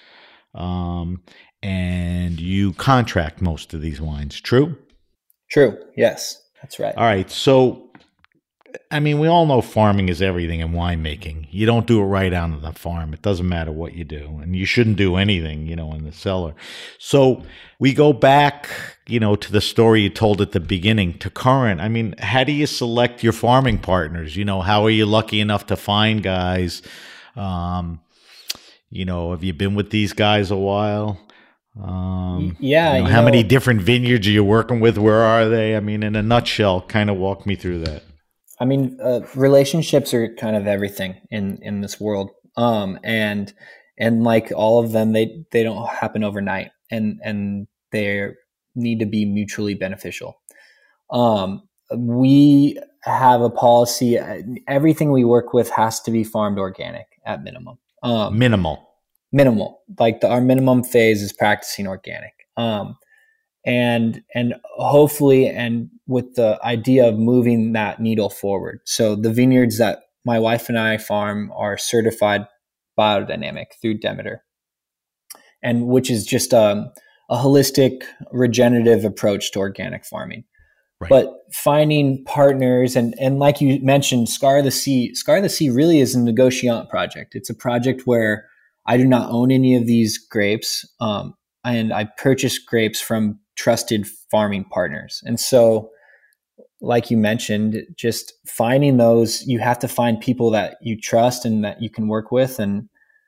and you contract most of these wines. True? True. Yes, that's right. All right. So, I mean, we all know farming is everything in winemaking. You don't do it right out on the farm. It doesn't matter what you do. And you shouldn't do anything, in the cellar. So we go back, to the story you told at the beginning to current. I mean, how do you select your farming partners? How are you lucky enough to find guys? Have you been with these guys a while? Yeah. How many different vineyards are you working with? Where are they? I mean, in a nutshell, kind of walk me through that. I mean, relationships are kind of everything in this world. And like all of them, they don't happen overnight, and they need to be mutually beneficial. We have a policy. Everything we work with has to be farmed organic at minimum. Minimal. Like our minimum phase is practicing organic. And hopefully, and with the idea of moving that needle forward. So the vineyards that my wife and I farm are certified biodynamic through Demeter, and which is just a holistic, regenerative approach to organic farming. Right. But finding partners and like you mentioned, Scar of the Sea really is a negotiant project. It's a project where I do not own any of these grapes, and I purchase grapes from trusted farming partners. And so, like you mentioned, just finding those, you have to find people that you trust and that you can work with. And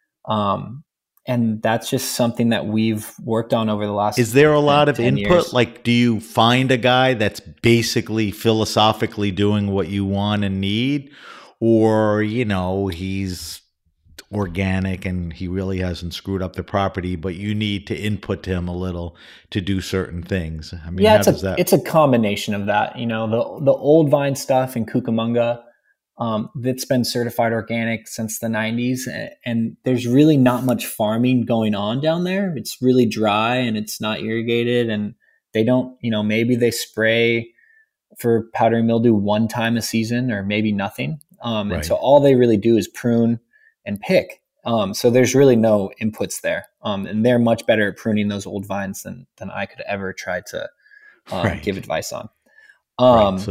that's just something that we've worked on over the last. Is there a lot of input? Years. Like, do you find a guy that's basically philosophically doing what you want and need? Or, he's organic and he really hasn't screwed up the property, but you need to input to him a little to do certain things. I mean, it's a combination of that. The old vine stuff in Cucamonga, that's been certified organic since the 90s, and there's really not much farming going on down there. It's really dry and it's not irrigated, and They don't, maybe they spray for powdery mildew one time a season or maybe nothing. And so all they really do is prune and pick. So there's really no inputs there. And they're much better at pruning those old vines than I could ever try to give advice on. So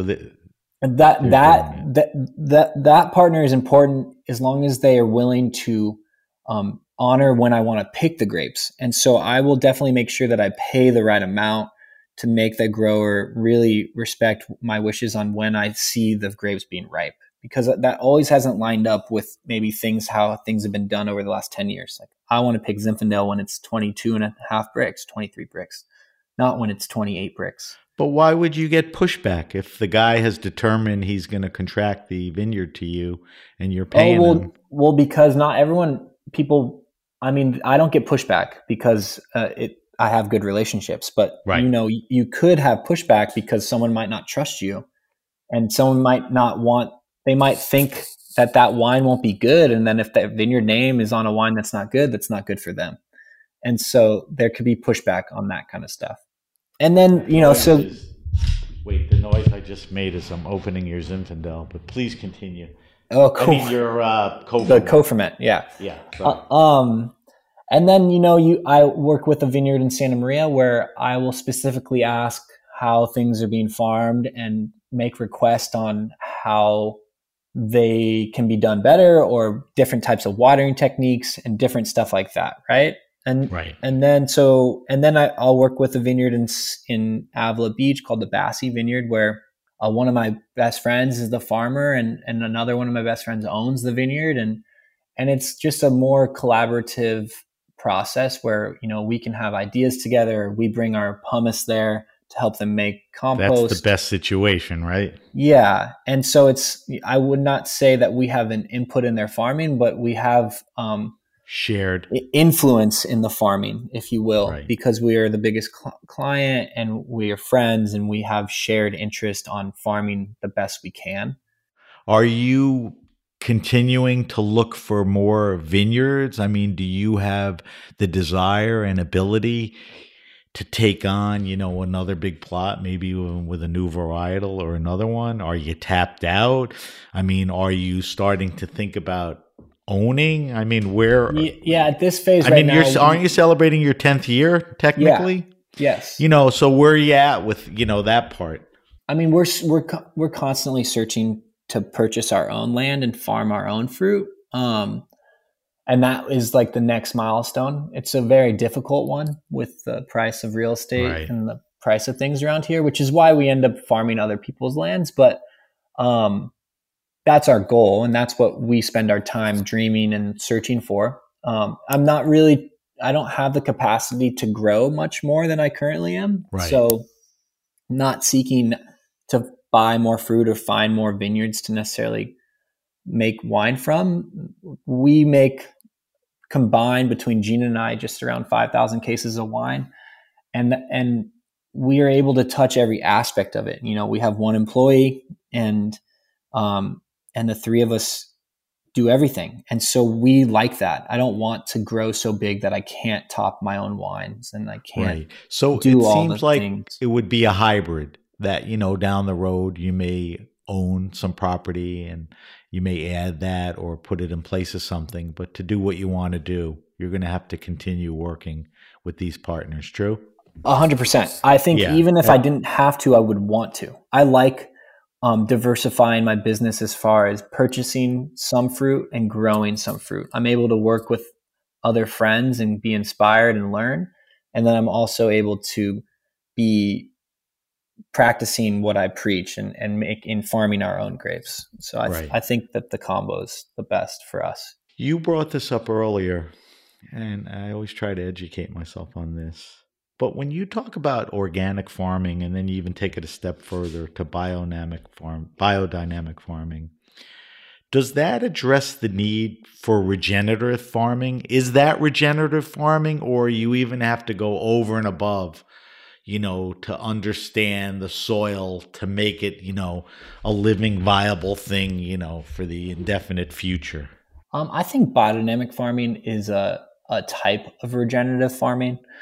that partner is important as long as they are willing to honor when I want to pick the grapes. And so I will definitely make sure that I pay the right amount to make the grower really respect my wishes on when I see the grapes being ripe, because that always hasn't lined up with maybe how things have been done over the last 10 years. Like, I want to pick Zinfandel when it's 22.5 bricks, 23 bricks, not when it's 28 bricks. But why would you get pushback if the guy has determined he's going to contract the vineyard to you and you're paying him? Well, because not everyone, I don't get pushback because I have good relationships, but you could have pushback because someone might not trust you, and someone might they might think that wine won't be good. And then if the vineyard name is on a wine that's not good for them. And so there could be pushback on that kind of stuff. And then, wait, the noise I just made is I'm opening your Zinfandel, but please continue. Oh, cool. I mean, your co-ferment. The co-ferment, yeah. Yeah. And then, I work with a vineyard in Santa Maria where I will specifically ask how things are being farmed and make requests on how they can be done better, or different types of watering techniques and different stuff like that. Right. And then I'll work with a vineyard in Avila Beach called the Bassi Vineyard, where one of my best friends is the farmer, and another one of my best friends owns the vineyard. And it's just a more collaborative process where, we can have ideas together. We bring our pumice there to help them make compost. That's the best situation, right? Yeah. And so I would not say that we have an input in their farming, but we have shared influence in the farming, if you will, because we are the biggest client and we are friends and we have shared interest on farming the best we can. Are you continuing to look for more vineyards? I mean, do you have the desire and ability to take on, another big plot, maybe with a new varietal or another one? Are you tapped out? I mean, are you starting to think about owning? I mean, where? Yeah, at this phase aren't you celebrating your 10th year technically? Yeah. Yes. So where are you at with, that part? I mean, we're constantly searching to purchase our own land and farm our own fruit. And that is like the next milestone. It's a very difficult one with the price of real estate and the price of things around here, which is why we end up farming other people's lands. But that's our goal, and that's what we spend our time dreaming and searching for. I don't have the capacity to grow much more than I currently am. Right. So not seeking to buy more fruit or find more vineyards to necessarily make wine from. We make combined between Gina and I just around 5,000 cases of wine. And we are able to touch every aspect of it. We have one employee and the three of us do everything. And so we like that. I don't want to grow so big that I can't top my own wines and I can't So do it all seems the like things. It would be a hybrid that, down the road you may own some property and you may add that or put it in place of something. But to do what you want to do, you're going to have to continue working with these partners. True? 100%. I think even if I didn't have to, I would want to. I like diversifying my business as far as purchasing some fruit and growing some fruit. I'm able to work with other friends and be inspired and learn. And then I'm also able to be practicing what I preach and make in farming our own grapes. So I think that the combo is the best for us. You brought this up earlier, and I always try to educate myself on this. But when you talk about organic farming, and then you even take it a step further to biodynamic farming, does that address the need for regenerative farming? Is that regenerative farming, or you even have to go over and above, to understand the soil to make it, a living, viable thing, for the indefinite future? I think biodynamic farming is a type of regenerative farming.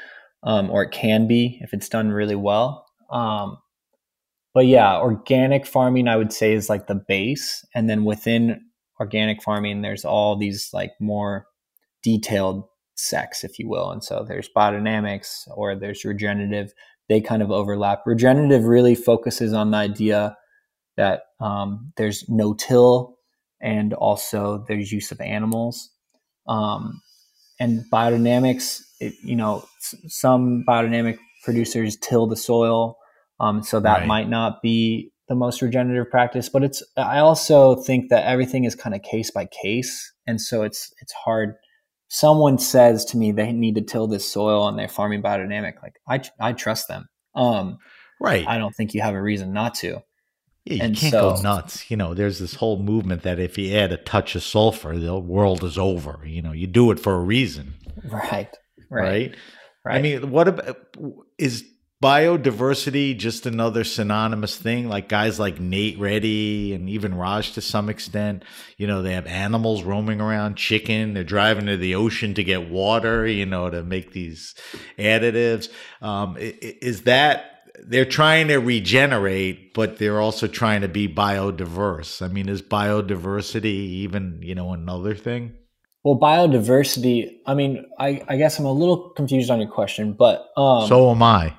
or it can be if it's done really well. But yeah, organic farming, I would say, is like the base. And then within organic farming, there's all these like more detailed sects, if you will. And so there's biodynamics or there's regenerative. They kind of overlap. Regenerative really focuses on the idea that there's no-till and also there's use of animals. And biodynamics, some biodynamic producers till the soil. So that might not be the most regenerative practice, but I also think that everything is kind of case by case. And so it's hard. Someone says to me they need to till this soil and they're farming biodynamic. Like I trust them. Right. I don't think you have a reason not to. Yeah, you can't go nuts. There's this whole movement that if you add a touch of sulfur, the world is over. You do it for a reason. Right. I mean, what about, is biodiversity just another synonymous thing? Like guys like Nate Reddy and even Raj to some extent, they have animals roaming around, chicken, they're driving to the ocean to get water, to make these additives. Is that they're trying to regenerate, but they're also trying to be biodiverse? I mean, is biodiversity even, another thing? Well, biodiversity, I mean, I guess I'm a little confused on your question, but so am I.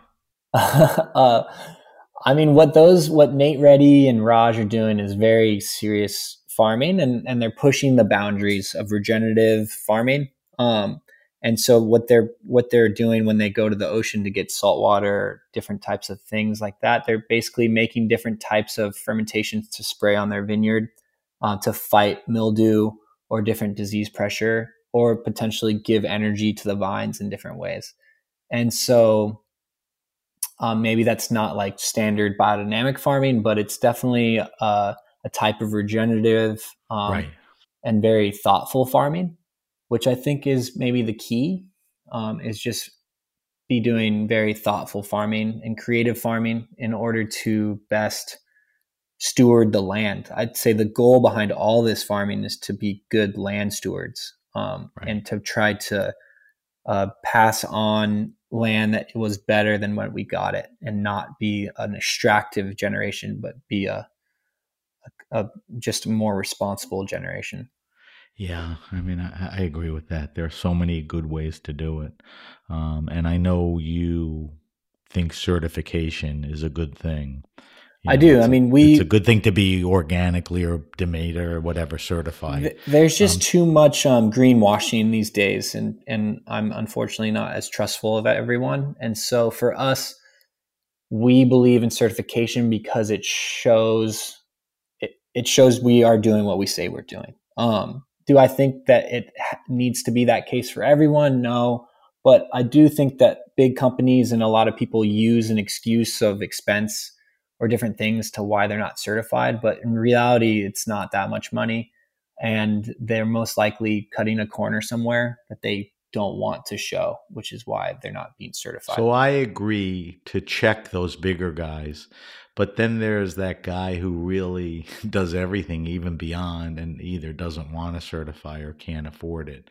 I mean, what Nate Reddy and Raj are doing is very serious farming, and they're pushing the boundaries of regenerative farming. And so what they're doing when they go to the ocean to get salt water, different types of things like that, they're basically making different types of fermentations to spray on their vineyard to fight mildew or different disease pressure, or potentially give energy to the vines in different ways. And so maybe that's not like standard biodynamic farming, but it's definitely a type of regenerative and very thoughtful farming, which I think is maybe the key, is just be doing very thoughtful farming and creative farming in order to best steward the land. I'd say the goal behind all this farming is to be good land stewards, and to try to pass on land that was better than when we got it, and not be an extractive generation, but be a just a more responsible generation. Yeah, I mean, I agree with that. There are so many good ways to do it. And I know you think certification is a good thing. I do. I mean, it's a good thing to be organically or Demeter or whatever certified. There's just too much greenwashing these days, and I'm unfortunately not as trustful of everyone. And so for us, we believe in certification because it shows we are doing what we say we're doing. Do I think that it needs to be that case for everyone? No. But I do think that big companies and a lot of people use an excuse of expense or different things to why they're not certified. But in reality, it's not that much money. And they're most likely cutting a corner somewhere that they don't want to show, which is why they're not being certified. So I agree to check those bigger guys. But then there's that guy who really does everything even beyond, and either doesn't want to certify or can't afford it.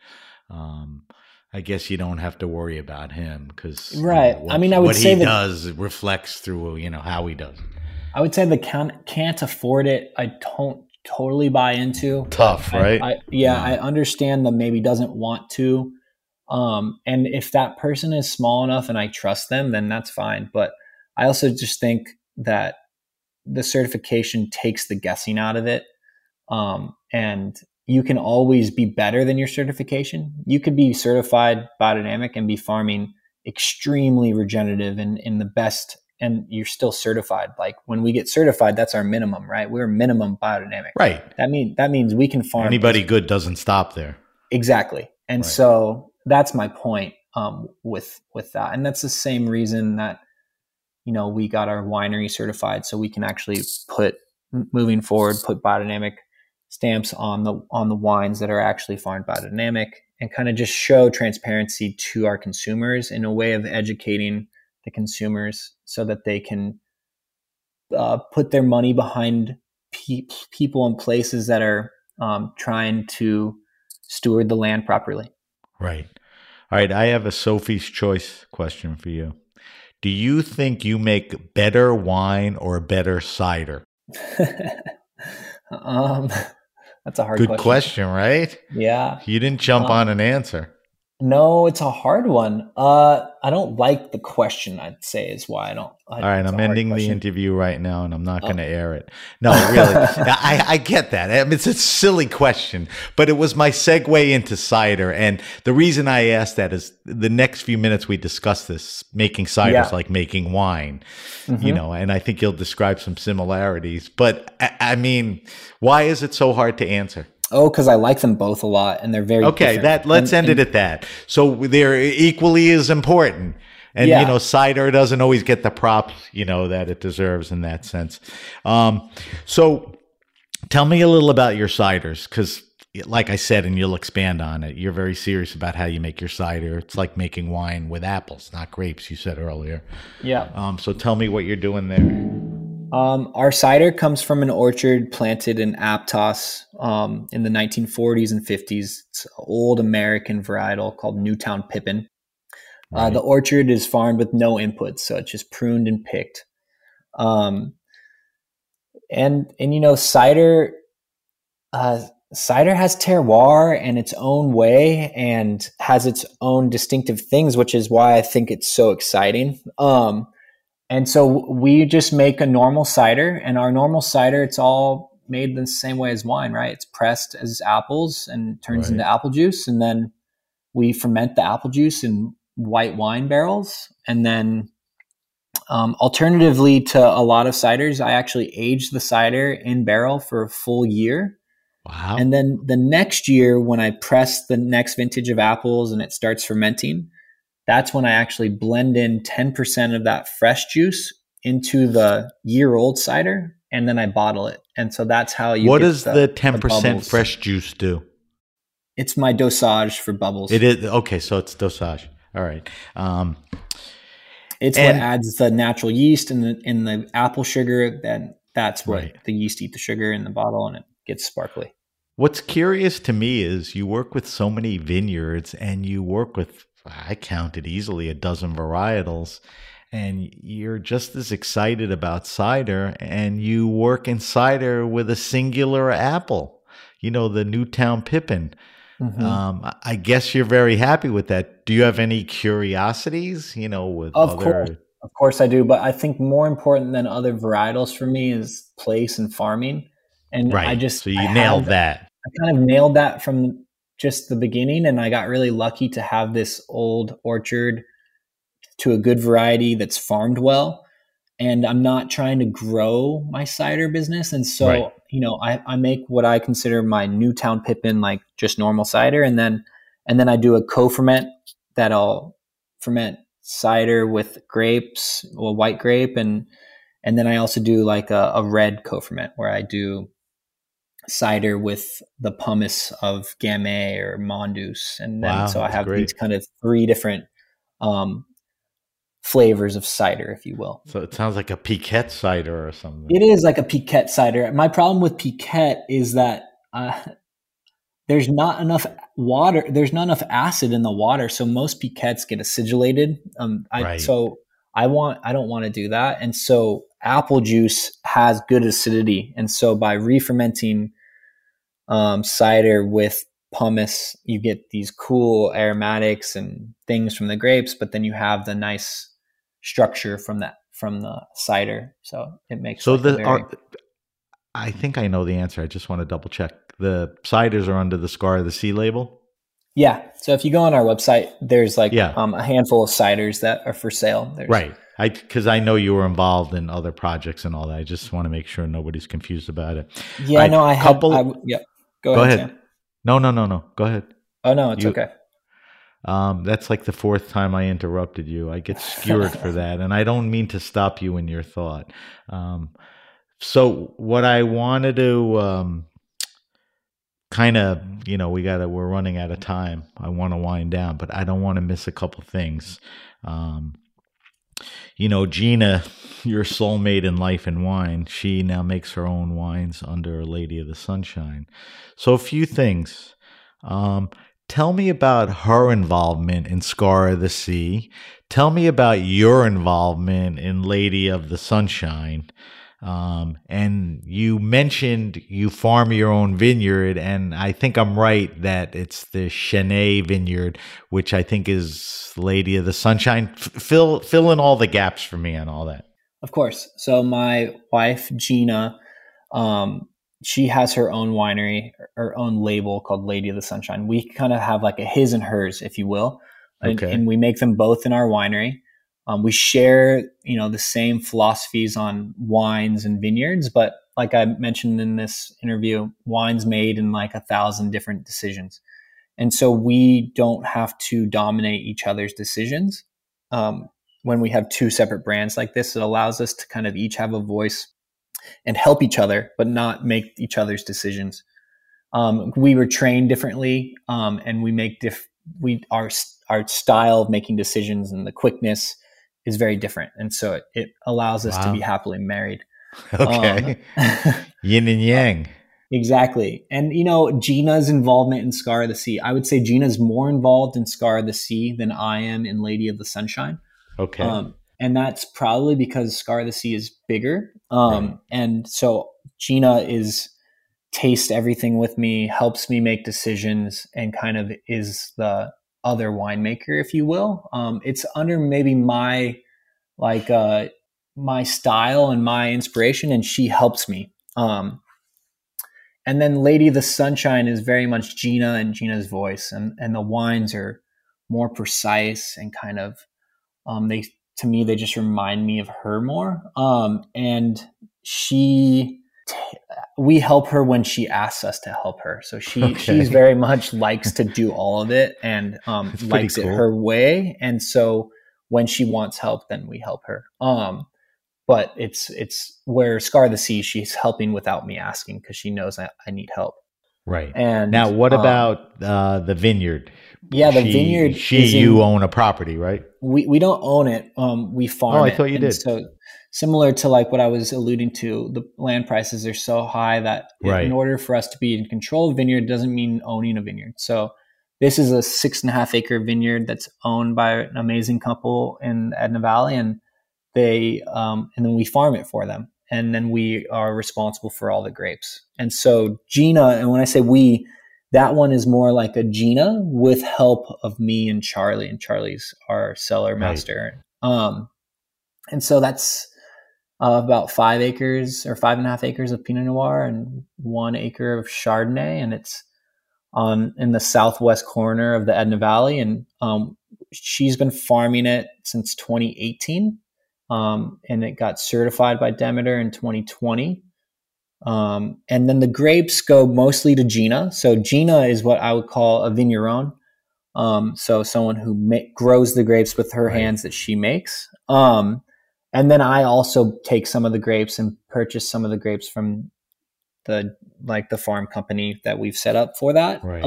I guess you don't have to worry about him because what he does reflects through how he does. I would say the can't afford it. I don't totally buy into. Tough, right? I understand that maybe doesn't want to. And if that person is small enough and I trust them, then that's fine. But I also just think that the certification takes the guessing out of it. And you can always be better than your certification. You could be certified biodynamic and be farming extremely regenerative and in the best, and you're still certified. Like when we get certified, that's our minimum, right? We're minimum biodynamic. Right. That means we can farm. Anybody good doesn't stop there. Exactly. And so that's my point with that. And that's the same reason that, we got our winery certified, so we can actually put biodynamic stamps on the wines that are actually farmed biodynamic, and kind of just show transparency to our consumers in a way of educating the consumers so that they can put their money behind people and places that are trying to steward the land properly. Right. All right, I have a Sophie's Choice question for you. Do you think you make better wine or better cider? That's a hard Good question, right? Yeah. You didn't jump on an answer. No, it's a hard one. I don't like the question, I'd say, is why I don't. All right, I'm ending the interview right now, and I'm not going to air it. No, really. I get that. I mean, it's a silly question, but it was my segue into cider. And the reason I asked that is the next few minutes we discuss this, making cider is like making wine, you know, and I think you'll describe some similarities. But, I mean, why is it so hard to answer? Oh, because I like them both a lot, and they're very different. Let's end it at that. So they're equally as important. And, you know, cider doesn't always get the props, you know, that it deserves in that sense. So tell me a little about your ciders, because like I said, and you'll expand on it, you're very serious about how you make your cider. It's like making wine with apples, not grapes, you said earlier. Yeah. So tell me what you're doing there. Our cider comes from an orchard planted in Aptos in the 1940s and 50s. It's an old American varietal called Newtown Pippin. Right. The orchard is farmed with no inputs, so it's just pruned and picked. And you know, cider has terroir and its own way and has its own distinctive things, which is why I think it's so exciting. And so we just make a normal cider, and our normal cider, it's all made the same way as wine, right? It's pressed as apples and turns into apple juice. And then we ferment the apple juice in white wine barrels. And then alternatively to a lot of ciders, I actually age the cider in barrel for a full year. Wow. And then the next year, when I press the next vintage of apples and it starts fermenting, that's when I actually blend in 10% of that fresh juice into the year-old cider, and then I bottle it. And so that's how you What get does the 10% fresh juice do? It's my dosage for bubbles. It is. Okay, so it's dosage. All right. It's what adds the natural yeast in the apple sugar. Then that's what the yeast eat the sugar in the bottle, and it gets sparkly. What's curious to me is you work with so many vineyards, and you work with, I counted easily, a dozen varietals, and you're just as excited about cider, and you work in cider with a singular apple, you know, the Newtown Pippin. Mm-hmm. I guess you're very happy with that. Do you have any curiosities, you know, with Of course I do. But I think more important than other varietals for me is place and farming. And so you nailed that. I kind of nailed that from just the beginning, and I got really lucky to have this old orchard to a good variety that's farmed well. And I'm not trying to grow my cider business. And so, you know, I make what I consider my Newtown Pippin, like just normal cider. And then I do a co-ferment that I'll ferment cider with grapes, or white grape. And then I also do like a red co-ferment where I do cider with the pumice of Gamay or Mongoose. And then so I have these kind of three different flavors of cider, if you will. So it sounds like a Piquette cider or something. It is like a Piquette cider. My problem with Piquette is that there's not enough water. There's not enough acid in the water. So most Piquettes get acidulated. So I don't want to do that. And so apple juice has good acidity. And so by re-fermenting cider with pumice, you get these cool aromatics and things from the grapes, but then you have the nice structure from the cider. So it makes I think I know the answer. I just want to double check. The ciders are under the Scar of the Sea label? Yeah. So if you go on our website, there's a handful of ciders that are for sale. Because I know you were involved in other projects and all that. I just want to make sure nobody's confused about it. Yeah, right, no, I have. Go ahead. Sam. No. Go ahead. Oh, no, it's okay. That's like the fourth time I interrupted you. I get skewered for that, and I don't mean to stop you in your thought. So what I wanted to kind of, you know, we're running out of time. I want to wind down, but I don't want to miss a couple things. You know, Gina, your soulmate in life and wine, she now makes her own wines under Lady of the Sunshine. So a few things. Tell me about her involvement in Scar of the Sea. Tell me about your involvement in Lady of the Sunshine. And you mentioned you farm your own vineyard, and I think I'm right that it's the Chenet vineyard, which I think is Lady of the Sunshine. Fill in all the gaps for me on all that. Of course. So my wife, Gina, she has her own winery, her own label called Lady of the Sunshine. We kind of have like a his and hers, if you will. Okay. And we make them both in our winery. We share, the same philosophies on wines and vineyards, but like I mentioned in this interview, wine's made in like 1,000 different decisions. And so we don't have to dominate each other's decisions. When we have two separate brands like this, it allows us to kind of each have a voice and help each other, but not make each other's decisions. We were trained differently, and we make our style of making decisions and the quickness is very different. And so it allows us to be happily married. Okay. Yin and yang. Exactly. And, Gina's involvement in Scar of the Sea, I would say Gina's more involved in Scar of the Sea than I am in Lady of the Sunshine. Okay. And that's probably because Scar of the Sea is bigger. Right. And so Gina tastes everything with me, helps me make decisions, and kind of is the other winemaker, if you will. It's under maybe my style and my inspiration, and she helps me. And then Lady of the Sunshine is very much Gina and Gina's voice, and the wines are more precise and kind of to me they just remind me of her more. And we help her when she asks us to help her. So she's very much likes to do all of it and likes it her way. And so when she wants help, then we help her. But it's where Scar of the Sea, she's helping without me asking because she knows I need help. Right. And now, what about the vineyard? Yeah, the vineyard. You own a property, right? We don't own it. We farm it. Oh, I thought you did. So similar to like what I was alluding to, the land prices are so high that in order for us to be in control of vineyard doesn't mean owning a vineyard. So this is a 6.5 acre vineyard that's owned by an amazing couple in Edna Valley, and they and then we farm it for them, and then we are responsible for all the grapes. And so Gina, and when I say we, that one is more like a Gina with help of me and Charlie, and Charlie's our cellar master. And so that's about 5 acres or 5.5 acres of Pinot Noir and 1 acre of Chardonnay. And it's in the southwest corner of the Edna Valley. And she's been farming it since 2018. And it got certified by Demeter in 2020. And then the grapes go mostly to Gina. So Gina is what I would call a vigneron. So someone who grows the grapes with her hands that she makes. And then I also take some of the grapes and purchase some of the grapes from the farm company that we've set up for that. Right.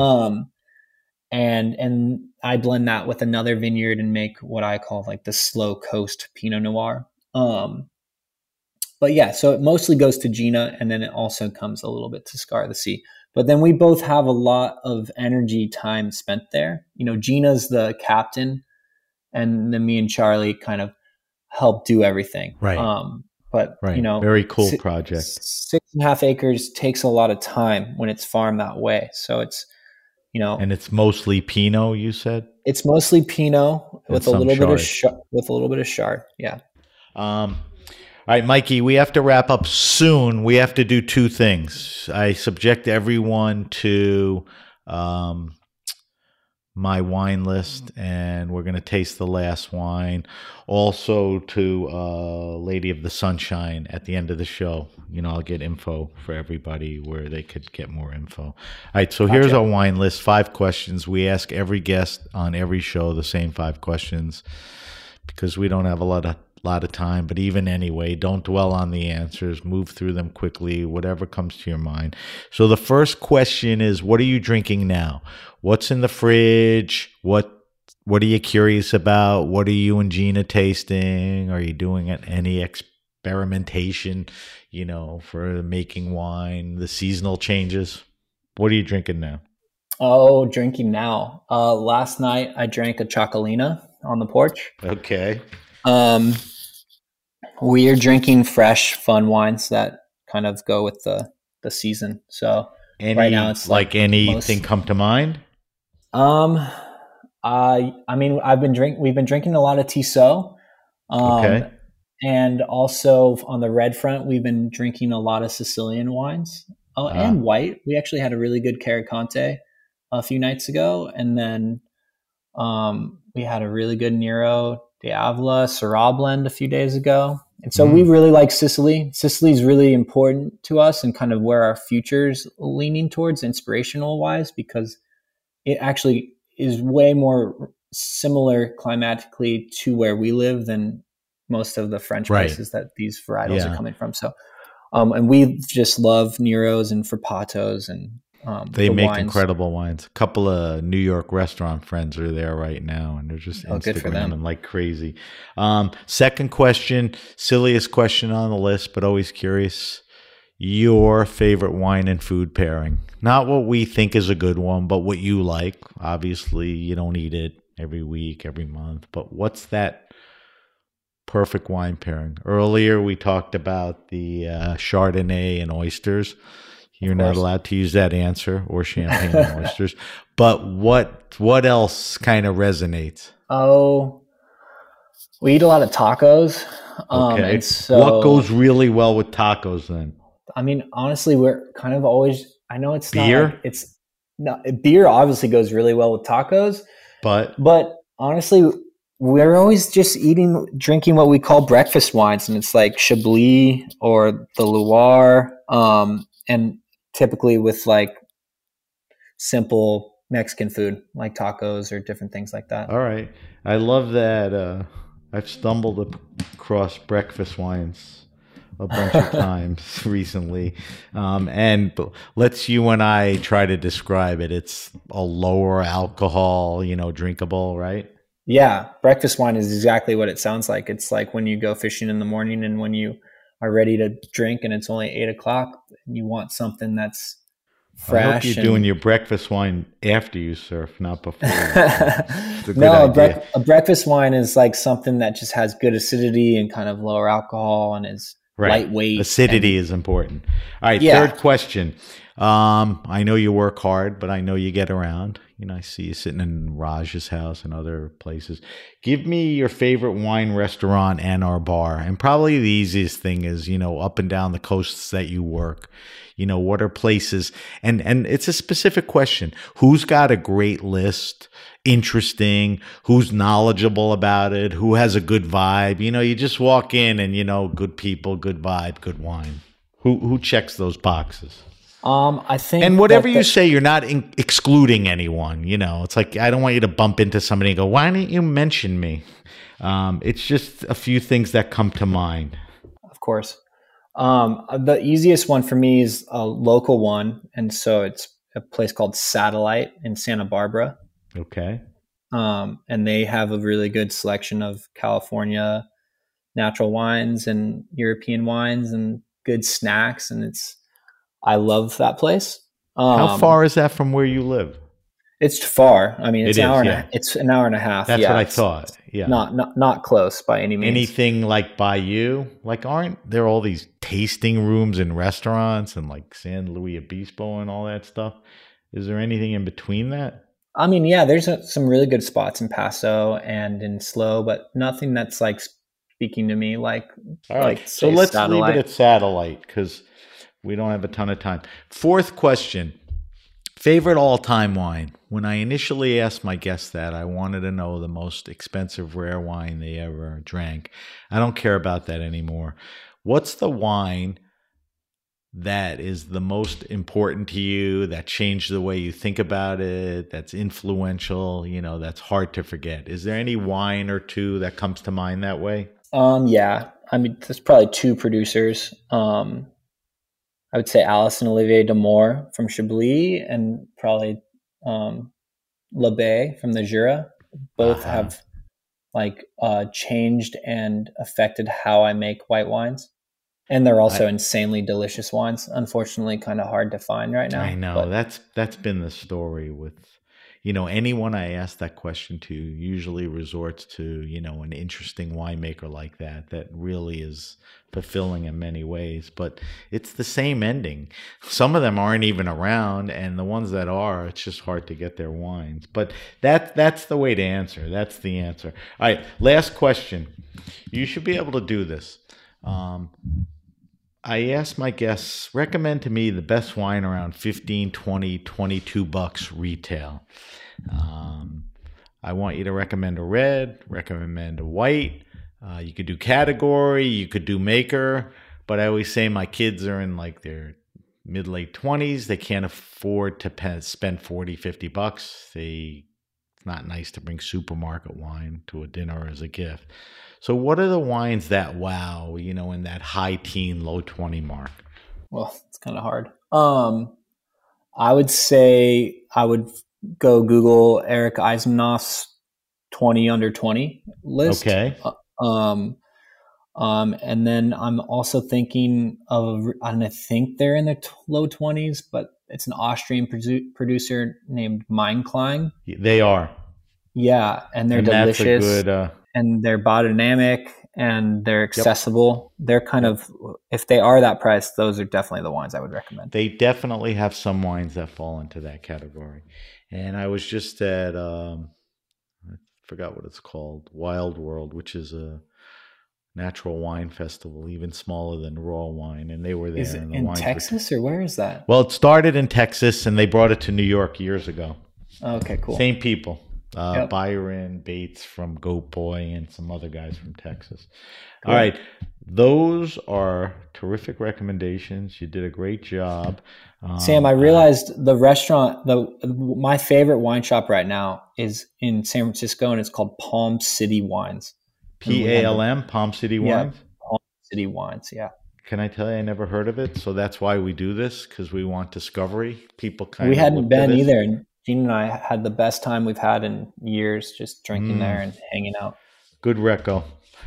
And I blend that with another vineyard and make what I call like the slow coast Pinot Noir. But yeah, so it mostly goes to Gina, and then it also comes a little bit to Scar of the Sea. But then we both have a lot of energy time spent there. Gina's the captain, and then me and Charlie kind of help do everything. Right. But very cool project. 6.5 acres takes a lot of time when it's farmed that way. So it's, and it's mostly Pinot, you said? It's mostly Pinot with a little bit of Chard. Yeah. All right, Mikey, we have to wrap up soon. We have to do 2 things. I subject everyone to my wine list, and we're going to taste the last wine. Also to Lady of the Sunshine at the end of the show. I'll get info for everybody where they could get more info. All right, so Here's our wine list, 5 questions. We ask every guest on every show the same 5 questions because we don't have a lot of time, but even anyway, don't dwell on the answers, move through them quickly, whatever comes to your mind. So the first question is, what are you drinking now? What's in the fridge? What are you curious about? What are you and Gina tasting? Are you doing any experimentation, for making wine, the seasonal changes? What are you drinking now? Oh, drinking now. Last night I drank a Chocolina on the porch. Okay. We are drinking fresh, fun wines that kind of go with the season. So right now it's like anything come to mind? I mean, we've been drinking a lot of Tissot. Okay. And also on the red front, we've been drinking a lot of Sicilian wines. Oh, and white. We actually had a really good Caricante a few nights ago. And then we had a really good Nero d'Avola Syrah blend a few days ago. And so we really like Sicily. Sicily is really important to us and kind of where our future's leaning towards inspirational wise, because it actually is way more similar climatically to where we live than most of the French places that these varietals are coming from. So, and we just love Neros and Frappatos, and they make wines. incredible wines. A couple of New York restaurant friends are there right now, and they're just Instagramming like crazy. Second question, silliest question on the list, but always curious. Your favorite wine and food pairing? Not what we think is a good one, but what you like. Obviously, you don't eat it every week, every month, but what's that perfect wine pairing? Earlier, we talked about the Chardonnay and oysters. You're not allowed to use that answer, or champagne and oysters. But what else kind of resonates? Oh, we eat a lot of tacos. Okay. And so, what goes really well with tacos then? I mean, honestly, we're kind of always, I know it's beer. Beer obviously goes really well with tacos, but honestly, we're always just drinking what we call breakfast wines, and it's like Chablis or the Loire, and typically with like simple Mexican food like tacos or different things like that. All right. I love that. I've stumbled across breakfast wines a bunch of times recently. And let's you and I try to describe it. It's a lower alcohol, drinkable, right? Yeah. Breakfast wine is exactly what it sounds like. It's like when you go fishing in the morning and when you are ready to drink and it's only 8:00 and you want something that's fresh. I hope you're doing your breakfast wine after you surf, not before. A breakfast wine is like something that just has good acidity and kind of lower alcohol and is lightweight. Acidity is important. All right, third question. I know you work hard, but I know you get around. I see you sitting in Raj's house and other places. Give me your favorite wine restaurant and/or bar. And probably the easiest thing is, up and down the coasts that you work. What are places? And it's a specific question. Who's got a great list? Interesting? Who's knowledgeable about it? Who has a good vibe? You just walk in and, good people, good vibe, good wine. Who checks those boxes? I think, and whatever you say, you're not excluding anyone. It's like, I don't want you to bump into somebody and go, why didn't you mention me? It's just a few things that come to mind. Of course. The easiest one for me is a local one. And so it's a place called Satellite in Santa Barbara. Okay. And they have a really good selection of California natural wines and European wines and good snacks. And I love that place. How far is that from where you live? It's far. I mean, it's an hour and a half. That's what I thought. Yeah. Not close by any means. Anything like by you? Like, aren't there all these tasting rooms and restaurants and like San Luis Obispo and all that stuff? Is there anything in between that? I mean, yeah, there's some really good spots in Paso and in Slow, but nothing that's like speaking to me like. All right. So let's leave it at Satellite because we don't have a ton of time. Fourth question. Favorite all-time wine? When I initially asked my guests that, I wanted to know the most expensive rare wine they ever drank. I don't care about that anymore. What's the wine that is the most important to you, that changed the way you think about it, that's influential, that's hard to forget? Is there any wine or two that comes to mind that way? Yeah. I mean, there's probably two producers. I would say Alice and Olivier Damour from Chablis and probably L'Abbaye from the Jura. Both have changed and affected how I make white wines. And they're also insanely delicious wines. Unfortunately, kind of hard to find right now. I know that's been the story with, anyone I ask that question to usually resorts to, an interesting winemaker like that really is fulfilling in many ways, but it's the same ending. Some of them aren't even around, and the ones that are, it's just hard to get their wines. But that's the way to answer. That's the answer. All right, last question. You should be able to do this. I ask my guests, recommend to me the best wine around 15, 20, 22 bucks retail. I want you to recommend a red, recommend a white. You could do category, you could do maker, but I always say my kids are in like their mid-late 20s. They can't afford to spend 40, 50 bucks. It's not nice to bring supermarket wine to a dinner as a gift. So what are the wines that wow, in that high teen, low 20 mark? Well, it's kind of hard. I would say I would go Google Eric Eisenhoff's 20 under 20 list. Okay. And then I'm also thinking of, I think they're in their low 20s, but it's an Austrian producer named Meinklang. They are. Yeah, and they're delicious. That's a good, and they're biodynamic and they're accessible. Yep. They're kind of, if they are that price, those are definitely the wines I would recommend. They definitely have some wines that fall into that category. And I was just at, I forgot what it's called, Wild World, which is a natural wine festival, even smaller than Raw Wine. And they were there. Is it in Texas or where is that? Well, it started in Texas and they brought it to New York years ago. Okay, cool. Same people. Byron Bates from Goat Boy and some other guys from Texas. Cool. All right. Those are terrific recommendations. You did a great job. Sam, I realized the restaurant, my favorite wine shop right now is in San Francisco, and it's called Palm City Wines. PALM, Palm City Wines? Yeah, Palm City Wines, yeah. Can I tell you, I never heard of it. So that's why we do this, because we want discovery. People kind of. We of hadn't been either. And Gene and I had the best time we've had in years, just drinking there and hanging out. Good reco.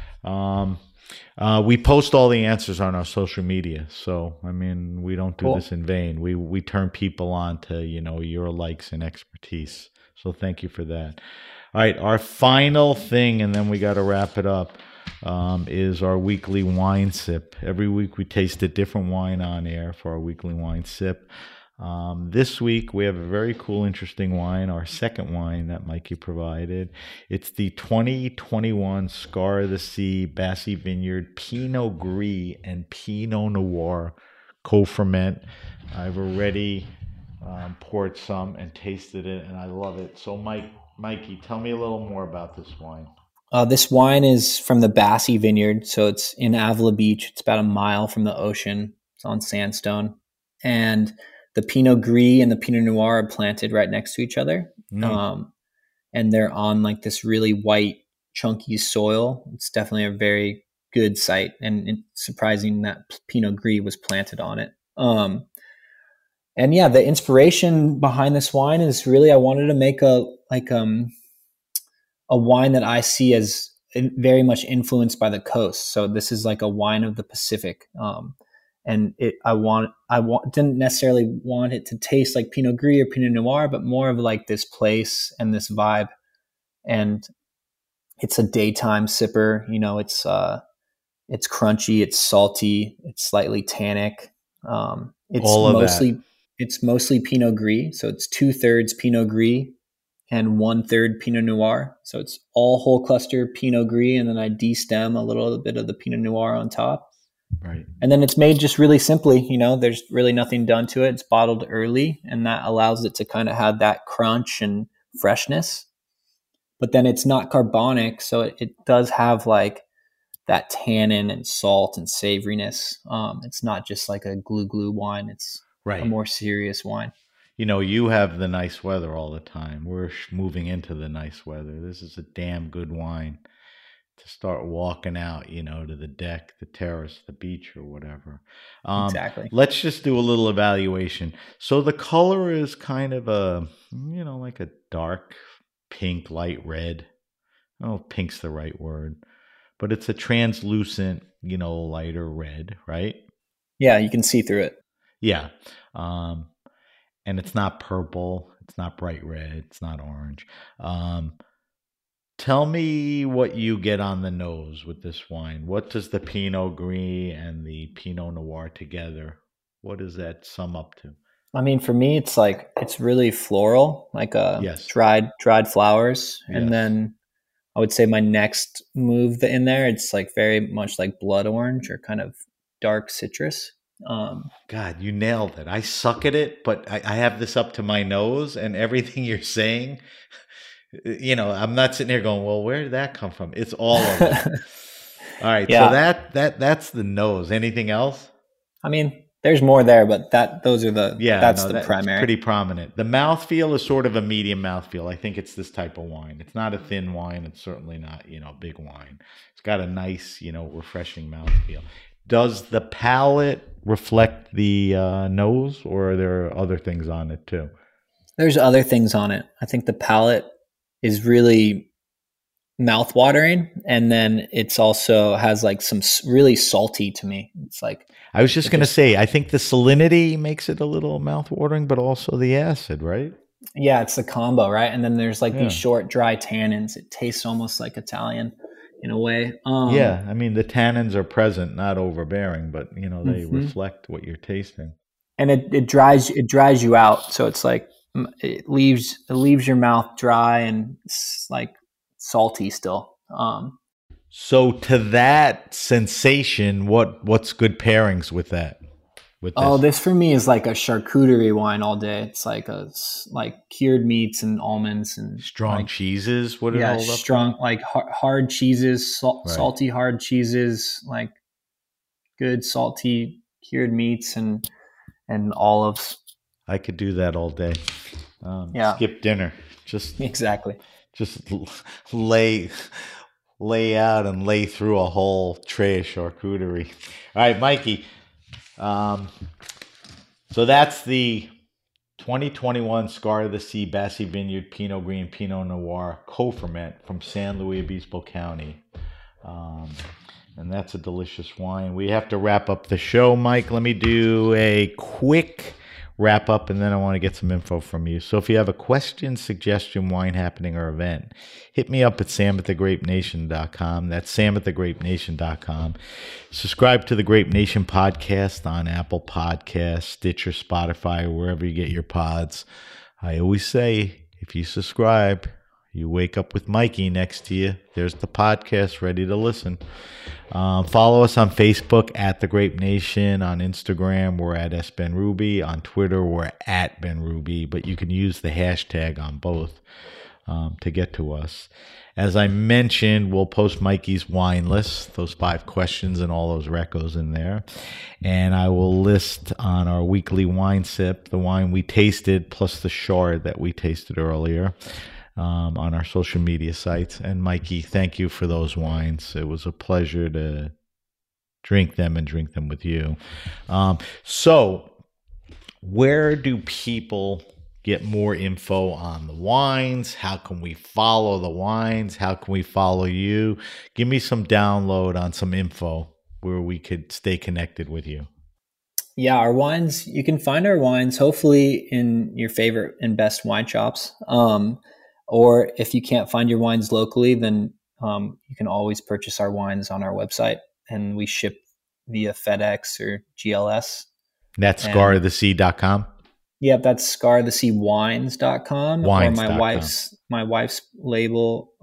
We post all the answers on our social media. So, I mean, we don't do this in vain. We turn people on to, your likes and expertise. So thank you for that. All right. Our final thing, and then we got to wrap it up, is our weekly wine sip. Every week we taste a different wine on air for our weekly wine sip. This week we have a very cool, interesting wine, our second wine that Mikey provided. It's the 2021 Scar of the Sea Bassy Vineyard Pinot Gris and Pinot Noir co-ferment. I've already poured some and tasted it, and I love it. So Mikey, tell me a little more about this wine. This wine is from the Bassy Vineyard, so it's in Avila Beach. It's about a mile from the ocean. It's on sandstone. And the Pinot Gris and the Pinot Noir are planted right next to each other. And they're on like this really white, chunky soil. It's definitely a very good site, and it's surprising that Pinot Gris was planted on it. And yeah, the inspiration behind this wine is really, I wanted to make a wine that I see as very much influenced by the coast. So this is like a wine of the Pacific. And didn't necessarily want it to taste like Pinot Gris or Pinot Noir, but more of like this place and this vibe. And it's a daytime sipper. It's crunchy, it's salty, it's slightly tannic. It's mostly Pinot Gris. So it's 2/3 Pinot Gris and 1/3 Pinot Noir. So it's all whole cluster Pinot Gris, and then I destem a little bit of the Pinot Noir on top. Right. And then it's made just really simply, there's really nothing done to it. It's bottled early, and that allows it to kind of have that crunch and freshness. But then it's not carbonic, so it does have like that tannin and salt and savoriness. It's not just like a glue wine. It's a more serious wine. You have the nice weather all the time. We're moving into the nice weather. This is a damn good wine to start walking out, to the deck, the terrace, the beach, or whatever. Exactly. Let's just do a little evaluation. So the color is kind of a, like a dark pink, light red. I don't know if pink's the right word, but it's a translucent, lighter red, right? Yeah, you can see through it. Yeah. And it's not purple. It's not bright red. It's not orange. Tell me what you get on the nose with this wine. What does the Pinot Gris and the Pinot Noir together, what does that sum up to? I mean, for me, it's really floral, like Yes. dried flowers. Yes. And then I would say my next move in there, it's like very much like blood orange or kind of dark citrus. God, you nailed it. I suck at it, but I have this up to my nose, and everything you're saying, I'm not sitting here going, well, where did that come from? It's all of it. All right. Yeah. So that's the nose. Anything else? I mean, there's more there, but that's the primary. Pretty prominent. The mouthfeel is sort of a medium mouthfeel. I think it's this type of wine. It's not a thin wine. It's certainly not, big wine. It's got a nice, refreshing mouthfeel. Does the palate reflect the nose, or are there other things on it too? There's other things on it. I think the palate is really mouth-watering, and then it's also has like some really salty to me. It's like, I was just going to say, I think the salinity makes it a little mouth-watering, but also the acid, right? Yeah, it's the combo, right? And then there's like these short, dry tannins. It tastes almost like Italian in a way. Yeah, I mean, the tannins are present, not overbearing, but they reflect what you're tasting. And it dries you out, so it's like it leaves your mouth dry and like salty still. So to that sensation, what's good pairings with that? With this? Oh, this for me is like a charcuterie wine all day. It's like cured meats and almonds and strong cheeses. What yeah, hold up strong like hard cheeses, salty hard cheeses, like good salty cured meats and olives. I could do that all day. Skip dinner. Exactly. Just lay out and lay through a whole tray of charcuterie. All right, Mikey. So that's the 2021 Scar of the Sea Bassy Vineyard Pinot Gris and Pinot Noir co-ferment from San Luis Obispo County. And that's a delicious wine. We have to wrap up the show, Mike. Let me do a quick wrap up, and then I want to get some info from you. So if you have a question, suggestion, wine happening, or event, hit me up at samatthegrapenation.com. That's samatthegrapenation.com. Subscribe to the Grape Nation podcast on Apple Podcasts, Stitcher, Spotify, or wherever you get your pods. I always say, if you subscribe, you wake up with Mikey next to you. There's the podcast ready to listen. Follow us on Facebook at The Grape Nation. On Instagram, we're at SBenRuby. On Twitter, we're at BenRuby. But you can use the hashtag on both to get to us. As I mentioned, we'll post Mikey's wine list, those 5 questions and all those recos in there. And I will list on our weekly wine sip the wine we tasted plus the Chard that we tasted earlier. On our social media sites. And Mikey, thank you for those wines. It was a pleasure to drink them and drink them with you. So where do people get more info on the wines? How can we follow the wines? How can we follow you? Give me some download on some info where we could stay connected with you. Yeah, our wines, you can find our wines hopefully in your favorite and best wine shops. Or if you can't find your wines locally, then you can always purchase our wines on our website, and we ship via FedEx or GLS. That's scarofthesea.com? Yep, that's scaroftheseawines.com. Wines. Or my wife's label,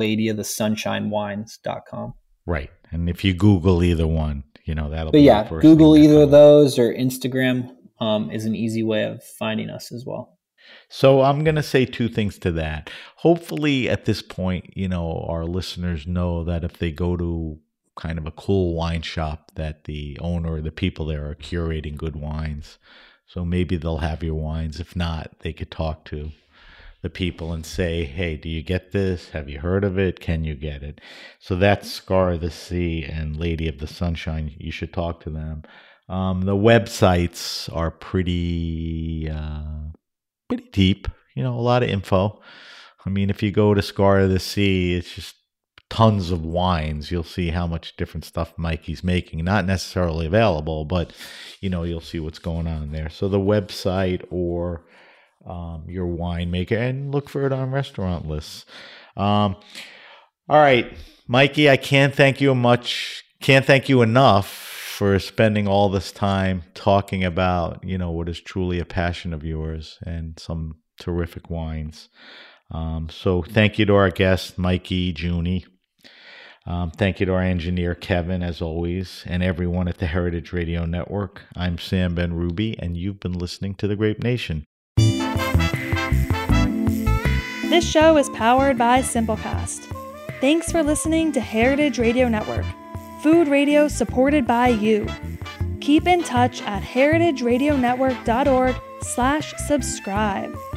ladyofthesunshinewines.com. Right. And if you Google either one, that'll be the first Google either of those, or Instagram is an easy way of finding us as well. So I'm going to say 2 things to that. Hopefully at this point, our listeners know that if they go to kind of a cool wine shop, that the owner or the people there are curating good wines. So maybe they'll have your wines. If not, they could talk to the people and say, hey, do you get this? Have you heard of it? Can you get it? So that's Scar of the Sea and Lady of the Sunshine. You should talk to them. The websites are pretty deep, a lot of info. I mean, if you go to Scar of the Sea, it's just tons of wines, you'll see how much different stuff Mikey's making. Not necessarily available, but you'll see what's going on there. So the website or your winemaker, and look for it on restaurant lists. All right, Mikey, I can't thank you enough for spending all this time talking about, what is truly a passion of yours and some terrific wines. So thank you to our guest, Mikey Juni. Thank you to our engineer, Kevin, as always, and everyone at the Heritage Radio Network. I'm Sam Ben-Ruby, and you've been listening to The Grape Nation. This show is powered by Simplecast. Thanks for listening to Heritage Radio Network, food radio supported by you. Keep in touch at heritageradionetwork.org/subscribe.